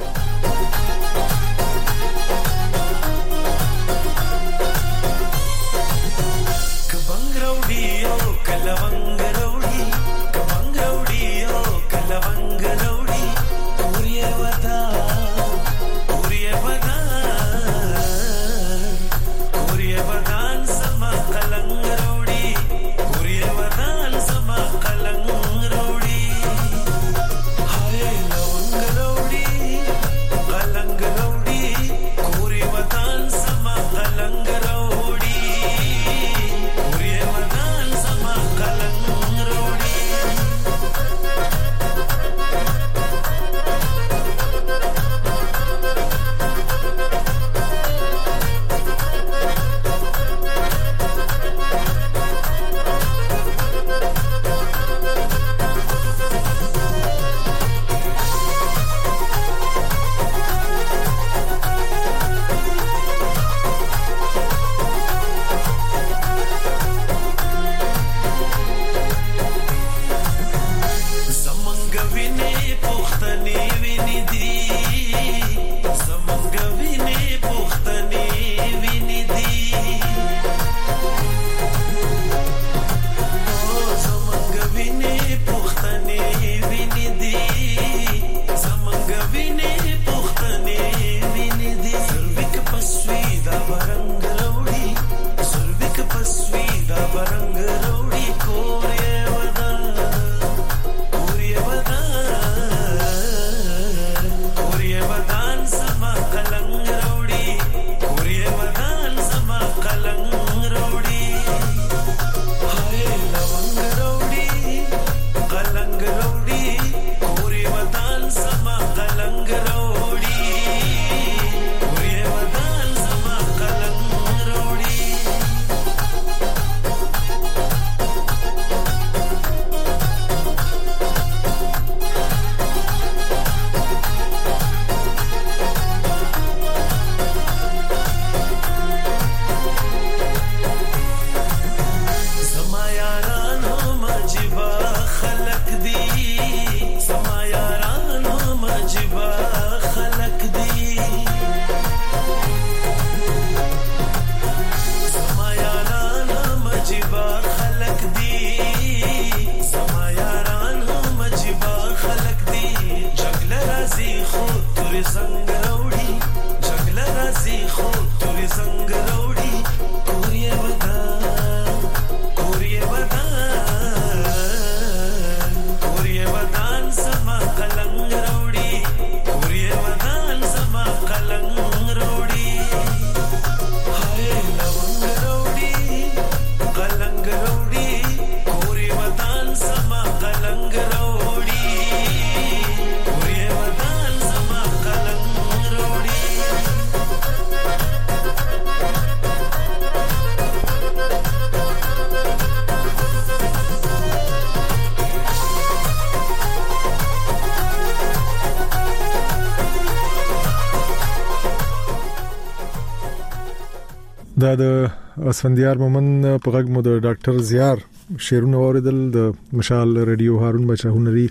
Speaker 2: دا د اسفندیار مومن په غږ مو د ډاکټر زیار شعرونه اوریدل د مشال رادیو هارون بچا هنري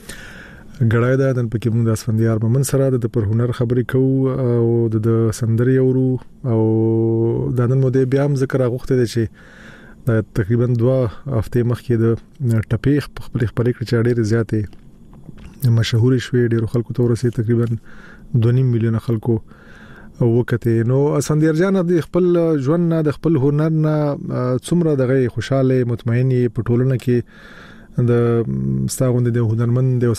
Speaker 2: غړای دا د پکې موږ د اسفندیار مومن سره د پر هنر خبرې کوو او د سندري اورو او د نن مو د بیا هم ذکر غوښته دي چې د تقریبا دوه هفته مخکې د ټپیخ په خپل خبرې کې چاړې زیاتې مشهور شوې ډیرو خلکو ته ورسې تقریبا دوه نیم میلیون خلکو وکته نو اسفندیار جان د خپل ژوند نه د خپل هنر نه څومره دغه خوشاله مطمئنی په ټولنه کې د ستاغوند د هنرمند د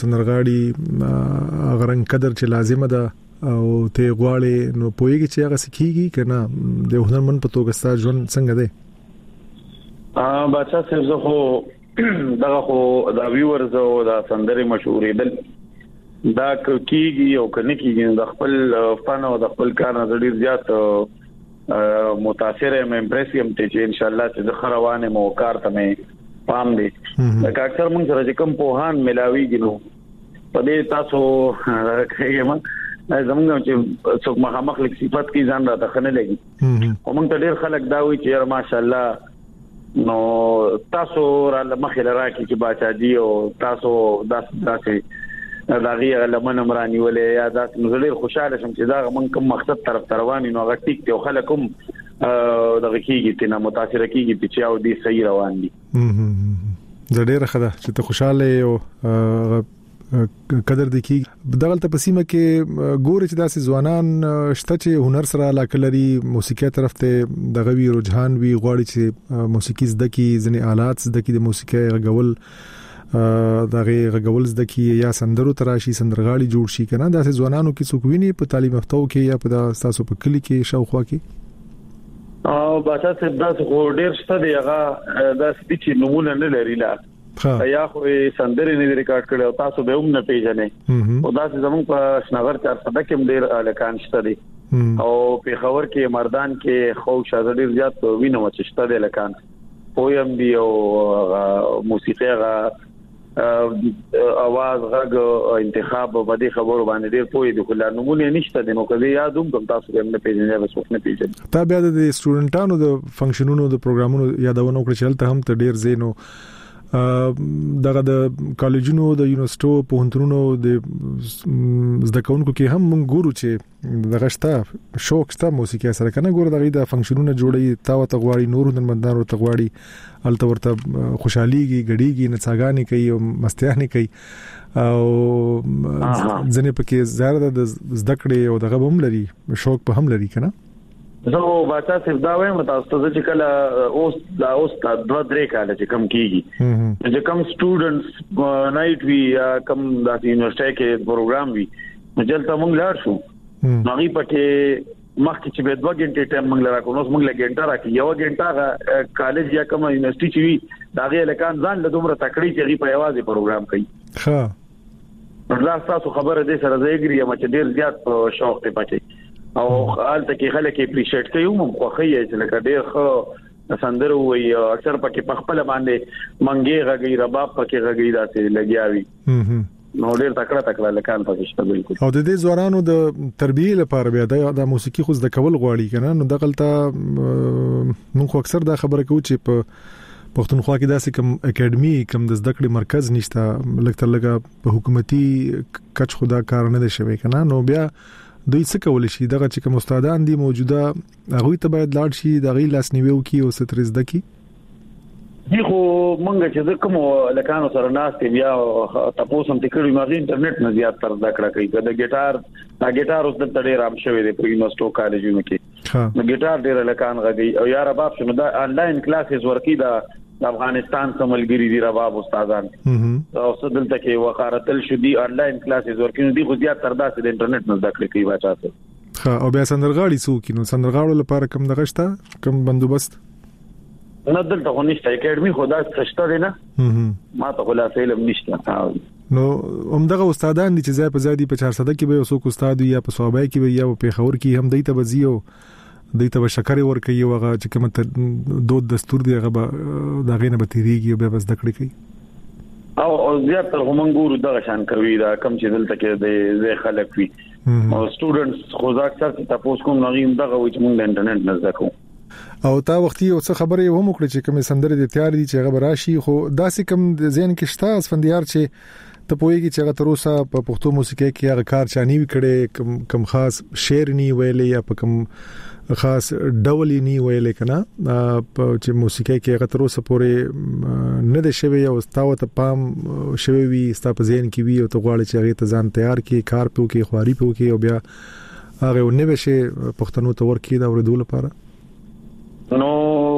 Speaker 2: سندرغاړي غرنګ قدر چې لازمه ده او ته غواړي نو پويږي چې هغه سکیږي کنه د هنرمند په توګه ستاسو ژوند څنګه دی
Speaker 3: ا بچا صرف زه خو دغه خو دا ویورز او دا سندري مشهورې دل دا کیږي او کنه کیږي د خپل فن او د خپل کار نه ډیر زیات متاثر یم امپریسیم ته چې ان شاء الله چې خروانه مو کار ته مې پام دي دا اکثر موږ سره چې کوم پوهان ملاويږي نو په دې تاسو راکېما زموږ چې څوک مخامخ لیک صفات کی ځان را تخنه لګي او موږ ته ډیر خلک دا وی چې ماشاءالله نو تاسو را مخې لراکي چې باچا دی او تاسو داس داسې دا غیر لمن امرانی ولې یا دا نو خوشاله شم چې دا من کوم مقصد طرف رواني نو هغه ټیک ته خلکم دغه کیږي ته متاثر کیږي چې او دي صحیح روان دي
Speaker 2: زه ډیر خدا چې ته خوشاله او قدر د کی دغه ته پسیمه کې ګوري چې داسې ځوانان شته چې هنر سره علاقه لري موسیقي طرف ته دغه وی رجحان وی غواړي چې موسیقي زده کی ځنې آلات زده کی د موسیقي غول دغه غول زده کی یا سندرو تراشي سندرغاړي جوړ شي کنه داسې ځوانانو کې څوک ویني په تعلیم یافتو کې یا په تاسو په کلی کې شاوخوا کې
Speaker 3: او بچا څه داسې ډیر شته دی هغه د سپیچ نمونه نه لري لا یا خو سندري نه ریکارډ کړو تاسو به هم نه پیژنې او دا زموږ په شناغر چار صدا کې ډیر لکان شته دي او په خبر کې مردان کې خو شاده ډیر زیات وینم چې شته دي لکان پویم دی او موسیقي غا اواز غږ انتخاب باندې خبرو باندې ډیر پوي دي خو لا نمونه نشته د نو کله یادوم کوم تاسو هم نه پیژنې به څوک نه پیژنې
Speaker 2: تا بیا د سټوډنټانو د فنکشنونو د پروګرامونو یادونه وکړه چې تل هم ته ډیر زینو دغه د کالجونو د یونیورسيټو په هنرونو د زده کوونکو کې هم موږ ګورو چې دغه شته شوق شته موسیقي سره کنه ګور دغه د فنکشنونو جوړي تا او تغواړي نور هنرمندانو تغواړي الته ورته خوشحاليږي غړيږي نڅاګانې کوي او مستیانې کوي او ځنه پکې زیاده د زده کړې او دغه هم لري شوق په هم لري کنه
Speaker 3: زه باچا صرف دا وایم تاسو ته چې کله اوس دا اوس تا دوه درې کال چې کم کیږي چې کم سټوډنټس نایټ وی کم د یونیورسيټي کې پروګرام وی مجلته موږ لاړ شو مغي پټه مخکې چې به دوه غنټې ټایم موږ لرا کو نو موږ له غنټه راکې یو غنټه کالج یا کوم یونیورسيټي چې وی دا غي لکان ځان له دومره تکړی چې غي په یوازې پروګرام کوي ها نو تاسو خبره دې سره زیګری یم چې ډیر زیات شوق ته پاتې او حالت کې خلک اپریشیټ کوي او خوخی چې لکه ډیر خو سندرو وي اکثر پکې په خپل باندې منګي غږی رباب پکې غږی داسې لګیاوي نو ډیر تکړه تکړه لکان پکې شته بالکل
Speaker 2: او د دې زورانو د تربیه لپاره بیا د موسیقي خو د کول غواړي کنه نو دغلطه موږ اکثر دا خبره کوو چې په پښتونخوا کې داسې کوم اکیډمي کوم د زده کړې مرکز نشته لکه لکه په حکومتي کچ خدا کار نه دی شوی کنه نو بیا دوی څه کول شي دغه چې کوم استادان دي موجوده هغه ته باید لاړ شي دغه لاسنیوي وکي او سترز دکی
Speaker 3: دی خو مونږ چې کوم لکانو سره ناس ته بیا تاسو هم تکړه مې انټرنیټ نه زیات تر ذکر کوي دا ګټار دا ګټار اوس د تړي رام شوی دی په یونیورسيټو کالجونو کې نو ګټار ډیر لکان غږی او یار باب شنو دا انلاین کلاسز ورکی دا د افغانستان سملګری دی رباب استادان او سدلته کې وقارتل شدي انلاین کلاسز ورکینو دي خو زیات تر داسې د انټرنیټ نه ذکر کوي واچاته
Speaker 2: ها او بیا سندرغاړي څو کینو سندرغاړو لپاره کوم دغه شته کوم بندوبست
Speaker 3: نه دلته خو نشته اکیډمي خدا څشته دی نه ما ته خلاص علم نشته
Speaker 2: نو همدغه استادان دي چې ځای په ځای دي په چهارصد کې به اوسو استاد یا په صوبای کې به یا په خور کې هم دیته بزیو دیته به شکر ور کوي وغه چې کوم ته دود دستور دی هغه دا غینه به تیریږي به بس دکړي کوي
Speaker 3: او زیات تر هم ګورو دغه شان کوي دا کم چې دلته کې د زه خلک وي او سټوډنټس خو ځکه چې تاسو کوم نغیم دغه وي چې موږ د انټرنیټ نه زکو
Speaker 2: او تا وختي او څه خبره هم وکړه چې کوم سندره د تیار دي چې هغه راشي خو داسې کوم د ذهن کې شته اسفندیار چې ته پوهیږي چې هغه تر اوسه په پښتو موسیقي کې هغه کار چانی وکړي کوم کوم خاص شعر نی ویلې یا په کوم خاص ډول نی ویلې کنه په چې موسیقي کې هغه تر اوسه پورې نه ده شوی او ستاوه ته پام شوی وي ستا په ذهن کې وي او ته غواړي چې هغه ته ځان تیار کې کار پوه کې خواري پوه کې او بیا هغه ونه بشه پښتنو ته ورکی دا ورېدو لپاره
Speaker 3: نو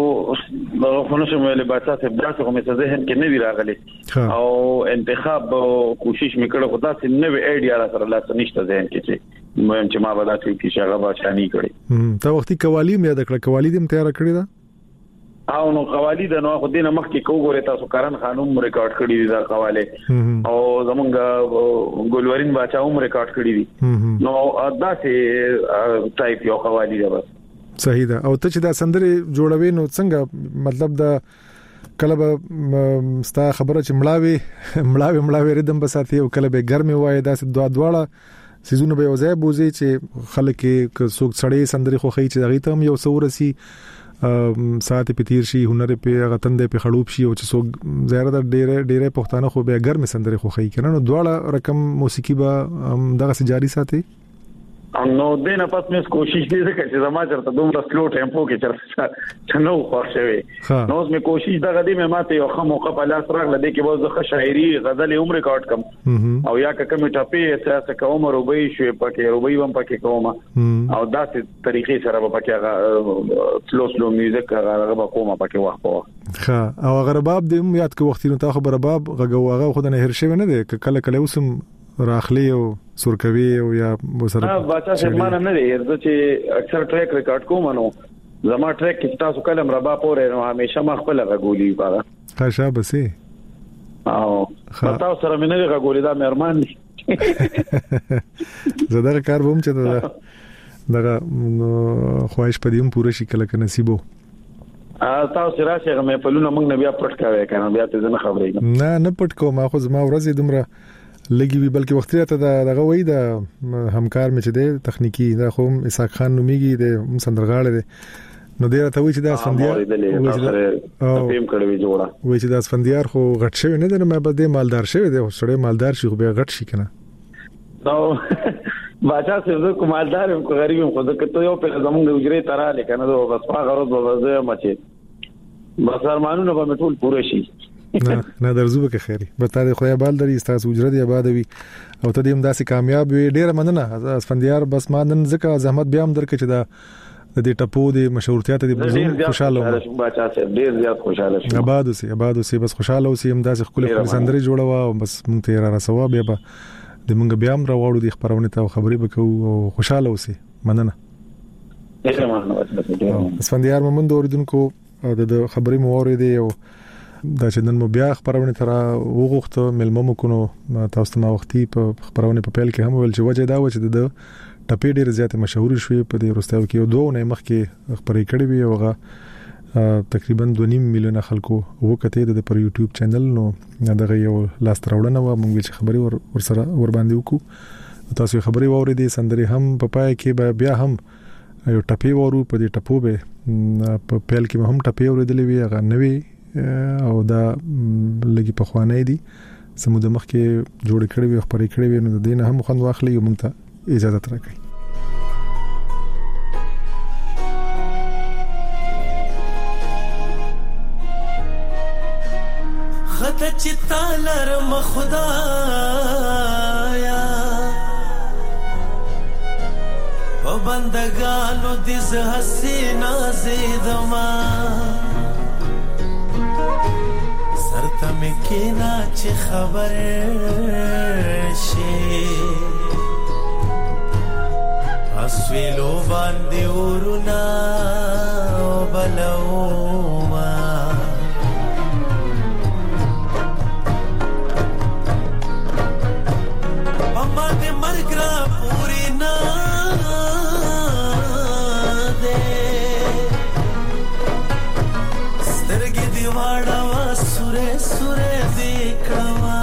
Speaker 3: خو نو شمه له بچا ته داسې کومه څه ذهن کې نه دی راغلي او انتخاب کوشش میکړه خدا سي نوې ایډیا سره لاس نشته ذهن کې چې مهم چې ما ودا چې کی شغه بچانی کړي
Speaker 2: ته وختي قوالی مې یاد کړه قوالی دې تیار کړی دا
Speaker 3: او نو قوالی د نو خو دینه مخکې کوګورې تاسو کارن خانوم ریکارډ کړی دي دا قواله او زمونږ ګلورین باچا هم ریکارډ کړی دي نو دا سه ټایپ یو قوالی ده بس
Speaker 2: صحیح ده. او ته چې دا سندره جوړوي نو څنګه مطلب دا کله به ستا خبره چې مړاوي مړاوي مړاوي ردم بساتي او کله به ګرمي وای دا دوه دواړه سيزونه به وځي بوزي چې خلک کې څوک سړی سندري خو خي چې دغه ته یو سورسي ساعت په تیر شي هنر په غتند په خړوب شي او چې څوک زیاده ډېر ډېر پښتانه خو به ګرمي سندري خو خي کنه نو دواړه رقم موسیقي به دغه جاری ساتي.
Speaker 3: نو دینه پس مې کوشش دې وکړ چې زما چرته دومره سلو ټیمپو کې چرته چنو خوښوي نو اوس مې کوشش دغه دې مې ماته یو خمو خپل لاس راغله دې کې به زه شاعري غزل عمر ریکارډ کم او یا کومه ټاپي اساسه کوم روبي شوي پکې روبي هم پکې کوم او داسې طریقې سره به پکې سلو سلو میوزیک هغه به کومه پکې وخت په وخت.
Speaker 2: ها او غرباب دې یاد کې وختینو تا خو برباب غغواغه خو نه هر شي نه دي کله کله اوسم راخلی او سورکوي او یا وسره
Speaker 3: ها باچا شرمان نه دی زه چې اکثر ټریک ریکارډ کوم نو زما ټریک کې تاسو کلم ربا پورې نو همیشه ما خپل غولي پاره
Speaker 2: ښه بسې
Speaker 3: او تاسو سره مې نه غولي دا مېرمان
Speaker 2: زه دا کار ووم چې دا دغه خواهش پدیم پوره شي کله که نصیبو
Speaker 3: تاسو راشه مې په لونه موږ نه بیا پټ کاوه کنه بیا ته نه خبرې
Speaker 2: نه نه پټ کوم اخو زما ورځې دومره لګي وی بلکې وخت راته دا دغه وای دا همکار مې چې دی تخنیکی دا خو اسحاق خان نوميږي د سندرغاړي دی نو دی راته وای چې دا اسفندیار وای چې تیم کړی جوړه وای چې دا اسفندیار خو غټ شوی نه دی نو مې بده مالدار شوی دی سړی مالدار شي خو به غټ شي کنه
Speaker 3: نو باچا څه کو مالدار هم کو غریب هم خو دا کته یو په زمونږ د اجرې تراله کنه دا بس ما غرض وځه مچې بس ارمانونه به ټول پوره شي
Speaker 2: نه نه درځو به خیری به تاسو خو یې بال درې تاسو اجرت یې آبادوي او ته دې هم داسې کامیاب وي ډیره مننه اسفندیار بس ما نن ځکه زحمت بیا هم درکې چې دا د ټپو د مشهورتیا ته د بزرګ خوشاله وم
Speaker 3: بچا سه ډیر زیات خوشاله شوم
Speaker 2: آباد اوسې آباد اوسې بس خوشاله اوسې هم داسې خپل خپل سندري جوړوا او بس مونږ ته را رسوا بیا به د مونږ بیا هم راوړو د خبرونه ته خبرې وکړو او خوشاله اوسې مننه اسفندیار مومند اوریدونکو د خبرې مو اوریدې او دا چې نن مو بیا خبرونه تر وغوښته ملمو مو کو تاسو ته ما وختي په خبرونه په پیل کې هم ول چې وجه دا و چې د ټپې ډېر زیات مشهور شوی په دې وروستیو کې دوه نه مخ کې خبرې کړې وي او هغه تقریبا دوه نیم میلیون خلکو وکټې د پر یوټیوب چینل نو دغه یو لاس تراوړنه و مونږ چې خبرې ور سره ور باندې وکړو تاسو خبرې واورېدې سندري هم په پای کې بیا هم یو ټپې ورو په دې ټپو به په پیل کې هم ټپې ورېدلې وي هغه نوې او دا لګي په خوانې دي سمو د مخ کې جوړ کړي وي خبرې کړي وي نو د دین هم خوند واخلي او مونږ ته اجازه ترکړي
Speaker 4: خط چتالر مخدایا و بندگانو دز حسینا زیدما سرته مکینا چې خبر شي اسویلو باندې ورنا بلوما پما دې مرګرا پوری نا دې سترګې دی واړه سورې سورې دیکھوا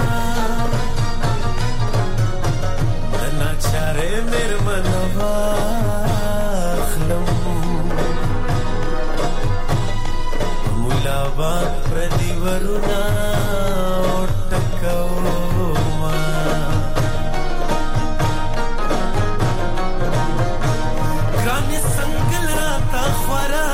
Speaker 4: دنا چاره مر منوا خلم مولا باد پردی ورنا ټکوما ګران څنګه راتا خورا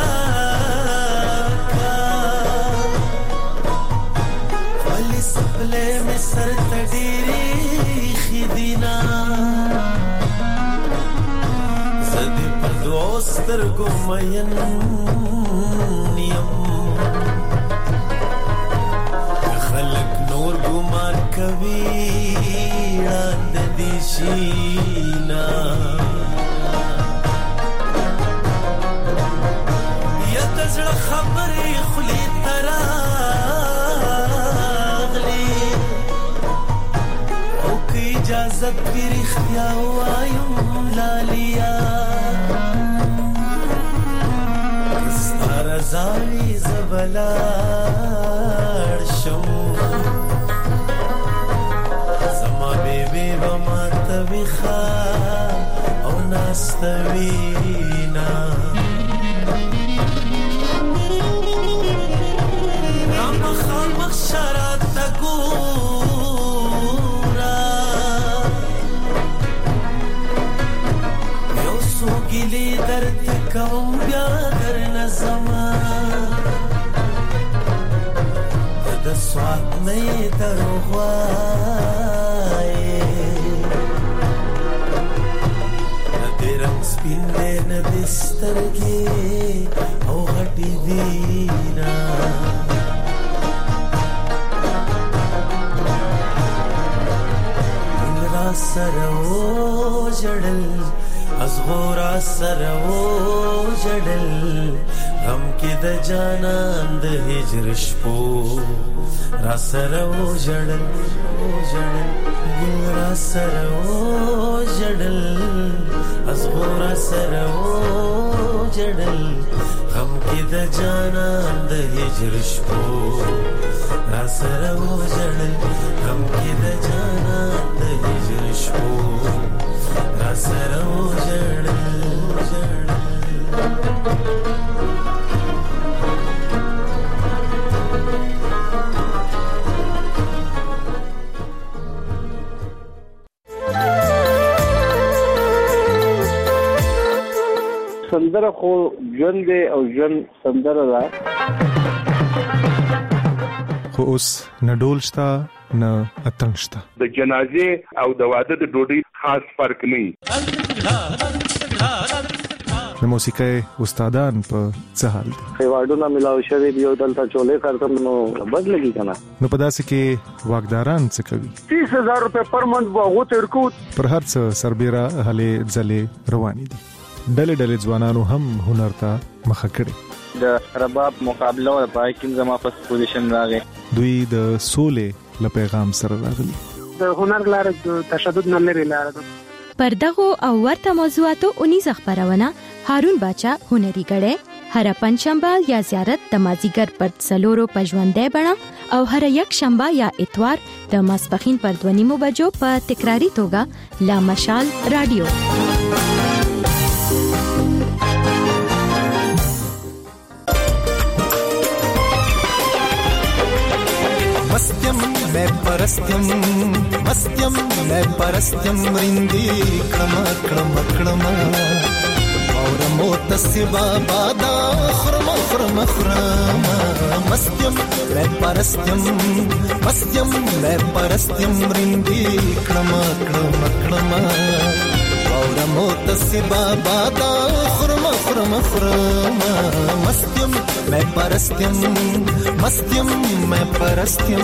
Speaker 4: سپلے میں سر تډيري خدینا زدي په دوستر ګمین نیم خلق نور ګمان کوي اند دي شینا یا تزړه خبرې خل ریاضت پی رختیا وایم لالیا ستار زاوی زبلار شم زما بیبی بما تبخا او ناستوینا رام خامخ شرات تگورا یو سوگیلی درد کم بیا در نظما د سوات نه دروغوای رنگ سپین دے ندسترگی او غٹی دینا دل را سرو جڑل از غورا سرو جڑل غم کی د جانان د هجر شپو را سرو جڑل جڑل دل را سرو جڑل از غورا سرو جڑل غم کی د جانان د هجر شپو را سرو جڑل غم کی د جانان د هجر شپو را سرو جڑل جڑل
Speaker 3: سندره خو ژوند دی او ژوند سندره ده
Speaker 2: خو اوس نه ډول شته نه اتڼ شته
Speaker 6: د جنازې او د واده د ډوډۍ خاص فرق نه
Speaker 2: د موسیقۍ استادان په څه حال دي
Speaker 3: خیواډونه ملاو شوی دی او دلته چولې کارتم نو بد لګي کنه
Speaker 2: نو په داسې کې واګداران څه کوي
Speaker 3: تیس هزار روپے پر منث وغو تر کو
Speaker 2: پر هر څه سربېره هلې ځلې روانې دي ډلې ډلې ځوانانو هم هنر ته مخه کړي
Speaker 7: د رباب مقابله او پای کې زما په پوزیشن راغی
Speaker 2: دوی د سولې له پیغام سره راغلي
Speaker 8: د هنر لاره د تشدد نه لري لاره ده
Speaker 9: پر دغه او ورته موضوعاتو اونیز خبرونه هارون باچا هنري غړې هر پنځشنبه یا زیارت د مازیګر پر څلورو پژوندې بڼه او هر یک شنبه یا اتوار د ماسپخین پر دونیمو بجو په تکراری توګه لا مشال رادیو
Speaker 4: मस्त्यम मैं परस्त्यम मस्त्यम मैं परस्त्यम रिंदी क्रम क्रम क्रम और मोतसिबा बादा खरम खरम खरम मस्त्यम मैं परस्त्यम मस्त्यम मैं परस्त्यम रिंदी क्रम क्रम क्रम और मोतसिबा बादा खरम खरम खरम मस्त्यम मैं परस्त्यम मस्त्यम मैं परस्त्यम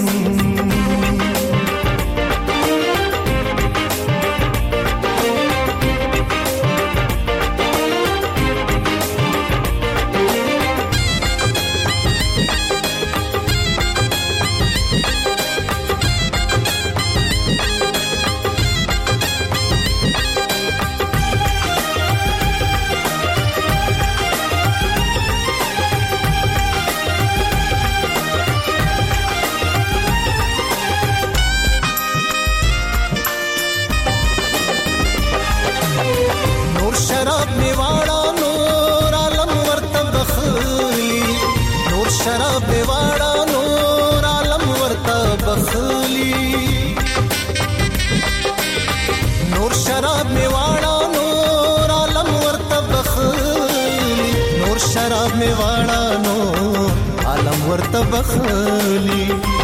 Speaker 4: बखली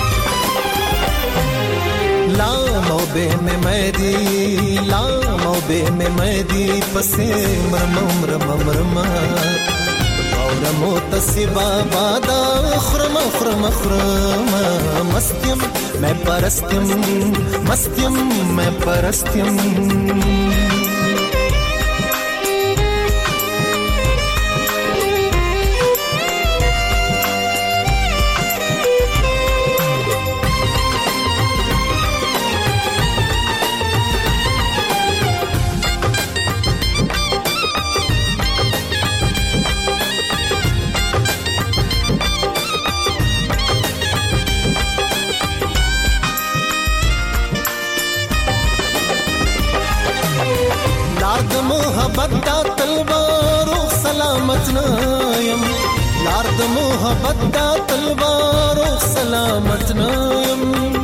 Speaker 4: ला मोबे में मैदी ला मोबे में मैदी पसे मरम मरम मरम और मोतसिबा बादा खरम खरम खरम मस्त्यम मैं परस्त्यम मस्त्यम मैं परस्त्यम لار د محبت دا تلوارو سلامت نایم لار د محبت دا تلوارو سلامت نایم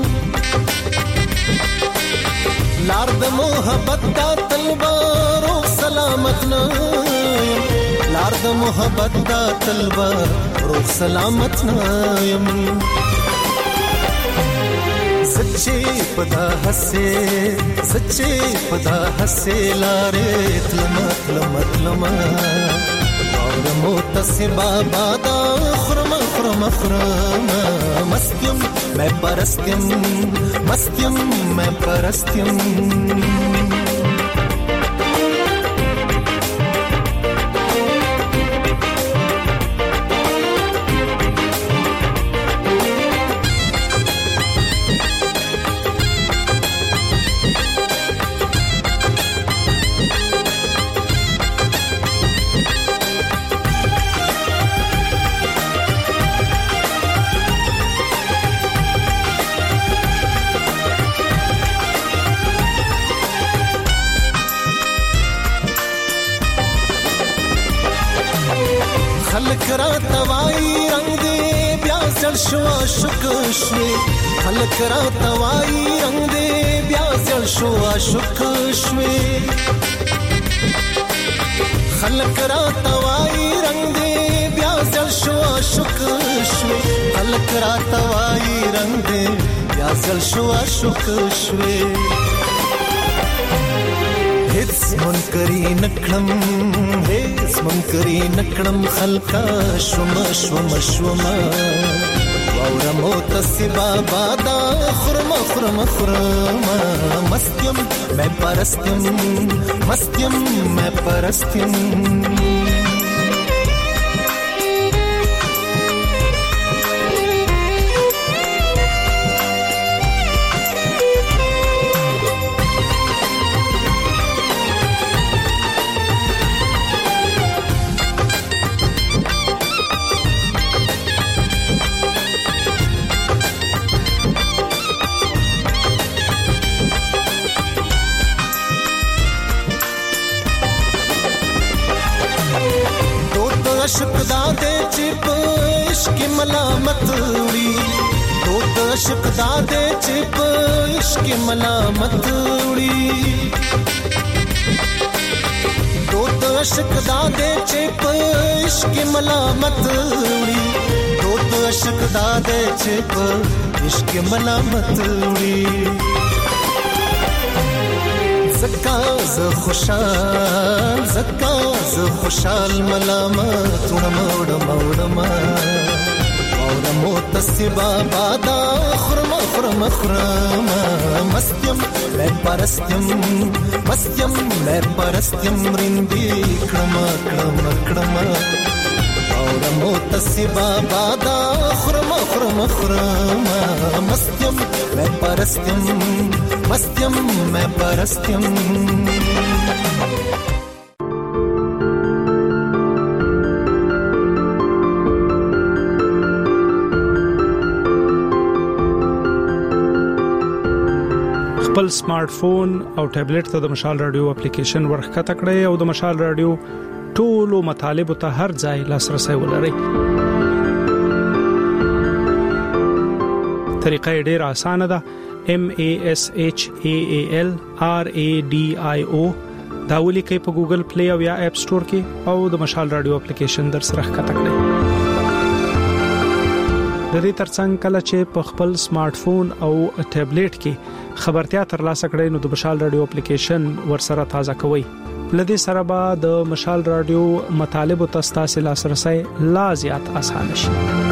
Speaker 4: لار د محبت دا تلوارو سلامت نایم لار د محبت دا تلوارو سلامت نایم सच्चे पदा हसे सच्चे पदा हसे लारे तलमा तलमा तलमा और मोतसिबा बादा खुरमा खुरमा खुरमा मस्त्यम मैं परस्त्यम मस्त्यम मैं परस्त्यम खलकरा तवाई रंग दे ब्याजल शुआ शुकशवे खलकरा तवाई रंग दे ब्याजल शुआ शुकशवे खलकरा तवाई रंग दे ब्याजल शुआ शुकशवे खलकरा तवाई रंग दे ब्याजल शुआ शुकशवे हिट्स मुनकरी नकड़म हिट्स मुनकरी नकड़म खलका शुम शुम शुम वावरा मोतसिबा बादा खुरमा खुरमा खुरमा मस्त्यम मैं परस्त्यम मस्त्यम मैं परस्त्यम अशक दादे चिप इश्क मलामत उड़ी तो अशक दादे चिप इश्क मलामत उड़ी तो अशक दादे चिप इश्क मलामत उड़ी तो अशक दादे चिप इश्क मलामत उड़ी زکاز خوشال زکاز خوشال ملامت ونموڑ موڑما موڑ موتسبا بادا خرما خرما خرما مستیم میں پرستیم مستیم میں پرستیم رندی کرما کرما کرما موڑ موتسبا بادا خرما خرما خرما مستیم میں پرستیم मस्त्यम मैं परस्त्यम
Speaker 1: خپل سمارټ فون او ټابلیټ ته د مشال رادیو اپلیکیشن ورخته کړئ او د مشال رادیو ټولو مطالب ته هر ځای لاسرسي ولرئ. طریقه ډیره اسانه ده. M A S H A A L R A D I O دا ولیکئ په ګوګل پلی او یا اپ سٹور کې او د مشال رادیو اپلیکیشن در سره ښکته کړئ. د دې ترڅنګ کله چې په خپل سمارټ فون او ټابلیټ کې خبرتیا ترلاسه کړئ نو د مشال رادیو اپلیکیشن ور سره تازه کوئ. لدې سره به د مشال رادیو مطالب او تاسو لاسرسي لا زیات اسانه شي.